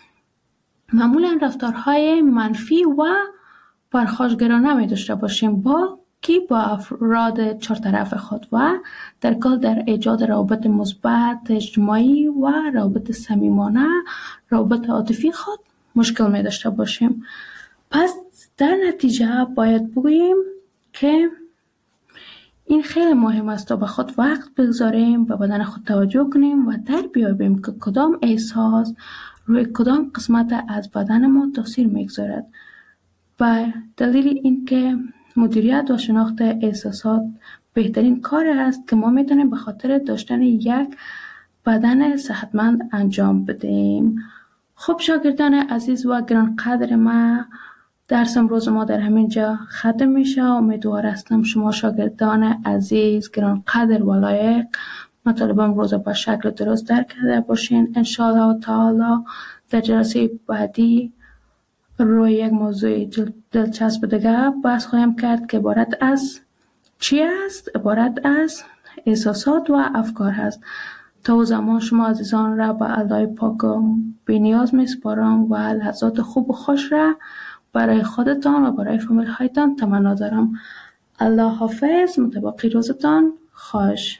معمولا رفتارهای منفی و پرخاشگرانه می داشته باشیم با کی؟ با افراد چهار طرف خود و در کل در ایجاد روابط مثبت اجتماعی و روابط صمیمانه، روابط عاطفی خود مشکل می داشته باشیم. پس در نتیجه باید بگوییم که این خیلی مهم است تا به خود وقت بگذاریم، به بدن خود توجه کنیم و در بیابیم که کدام احساس روی کدام قسمت از بدن ما تاثیر میگذارد. و دلیل این که مدیریت و شناخت احساسات بهترین کار است که ما میتونیم به خاطر داشتن یک بدن صحتمند انجام بدیم. خب شاگردان عزیز و گرانقدر ما، درس امروز ما در همین جا ختم میشه. امیدوار هستم شما شاگردان عزیز گرانقدر و لایق مطالب امروز با شکل درست درک کرده باشین. انشاءالله تعالی در جلسه بعدی روی یک موضوع دلچسب دیگه بحث خواهیم کرد که عبارت از چی است؟ عبارت از احساسات و افکار هست. تا زمان شما عزیزان را به الله پاک بی نیاز میسپارم و لحظات خوب و خوش را برای خودتان و برای فامیل هایتان تمنا دارم. الله حافظ. متباقی روزتان خوش.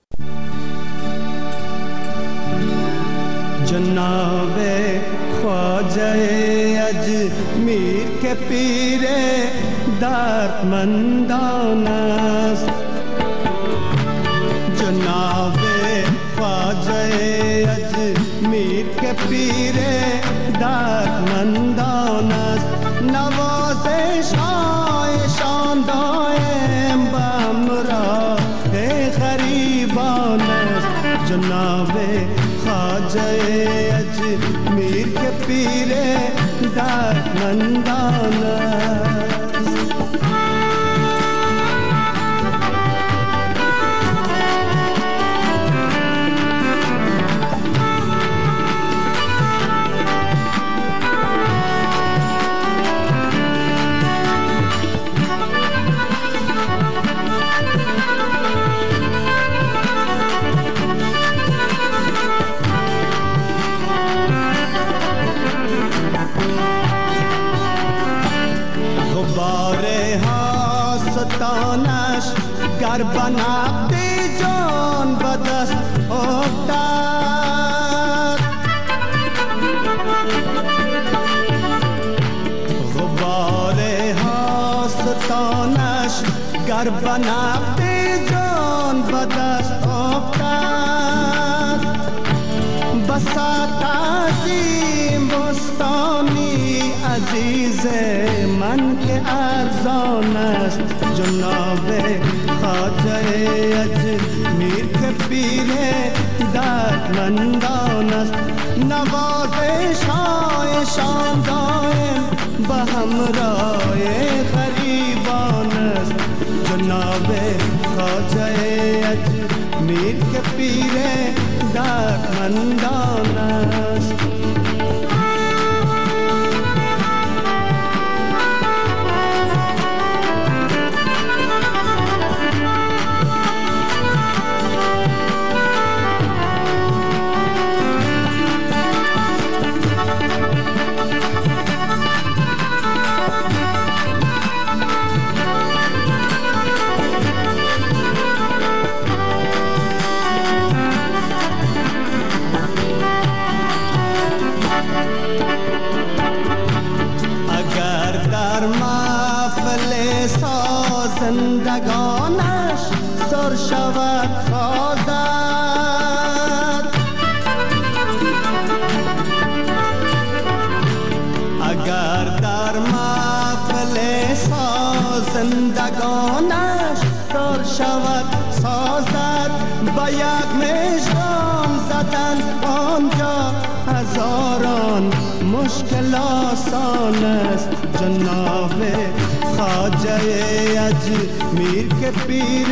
جناب خواجه اجمیر کے پیر دردمندان است، جناب خواجه اجمیر کے پیر دردمندان است، نوازش هایشان دائم بامراه غریبان است، جناب خواجه اجمیر کے پیر دردمندان است. گر بنقد جان به دست افتد، غبار هاستانش گر به نقد جان به دست افتد بسات عظیم بستانی عزیز من که ارزان است جناب خواجه اجمیر که پیر دردمندان است نوازش هایشان دائم به همراه غریبان است جناب خواجه اجمیر که پیر دردمندان است زندگانش سر شود سازد اگر در محفل زندگانش سر شود سازد با یک مژگان زدن آنجا هزاران مشکل آسان است جناب خواجه اجمیر که پیر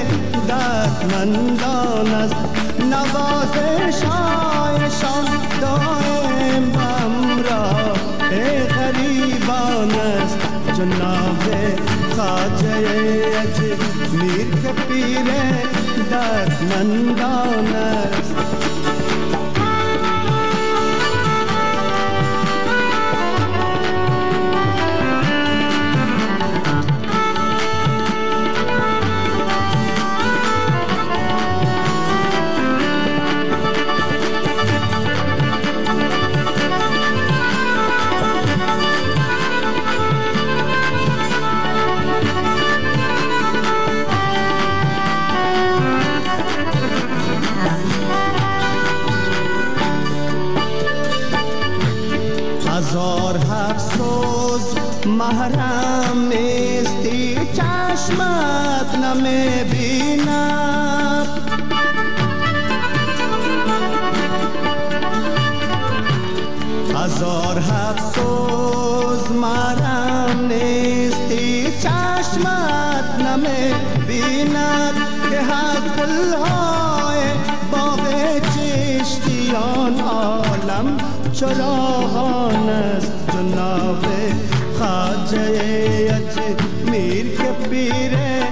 دردمندان است نوازش هایشان دائم همراه غریبان است جناب خواجه اجمیر که پیر دردمندان است هزار هر سوز محرم نیستی چشمت نمی بیند هزار هر سوز محرم نیستی چشمت نمی بیند که حضرهای باغ چشتیان عالم چراغان است جناب خواجه اجمیر که پیر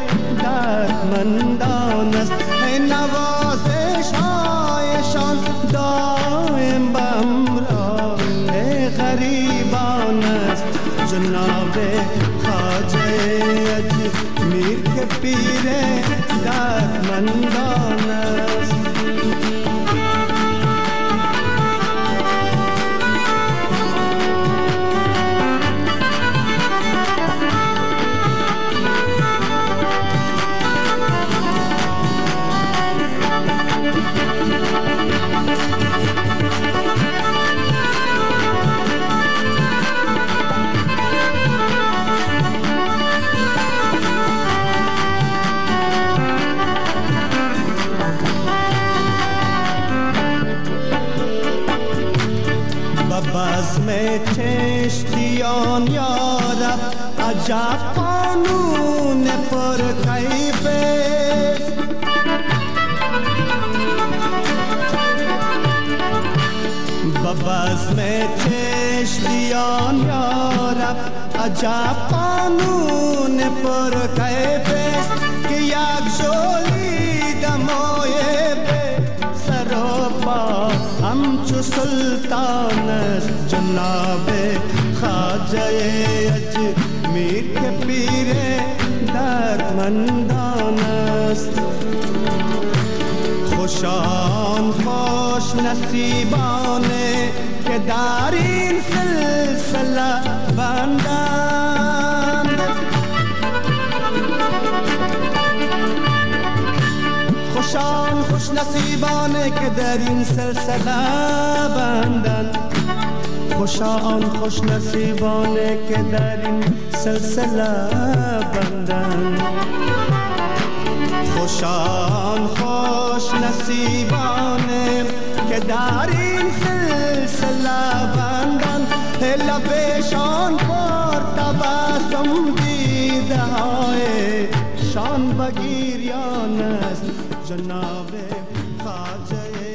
دردمندان است نوازش هایشان دائم به همراه غریبان است جناب خواجه اجمیر که پیر دردمندان است بزم چشتیان یارب عجب قانون پر کیف است بزم چشتیان یارب عجب قانون پر کیف است که یک جولی دمای سر و پا همچو سلطان است جناب خواجه اجمیر که پیر دردمندان است خوشان خوش نصیبانه که در این سلسله بندند نصیبانه که در این سلسله بندن، خوشا آن خوش نصیبانه که در این سلسله بندن، خوشا آن خوش نصیبانه که در این سلسله بندن، لبشان پر تبسم دیده های شان بگیریان است جناب خواجه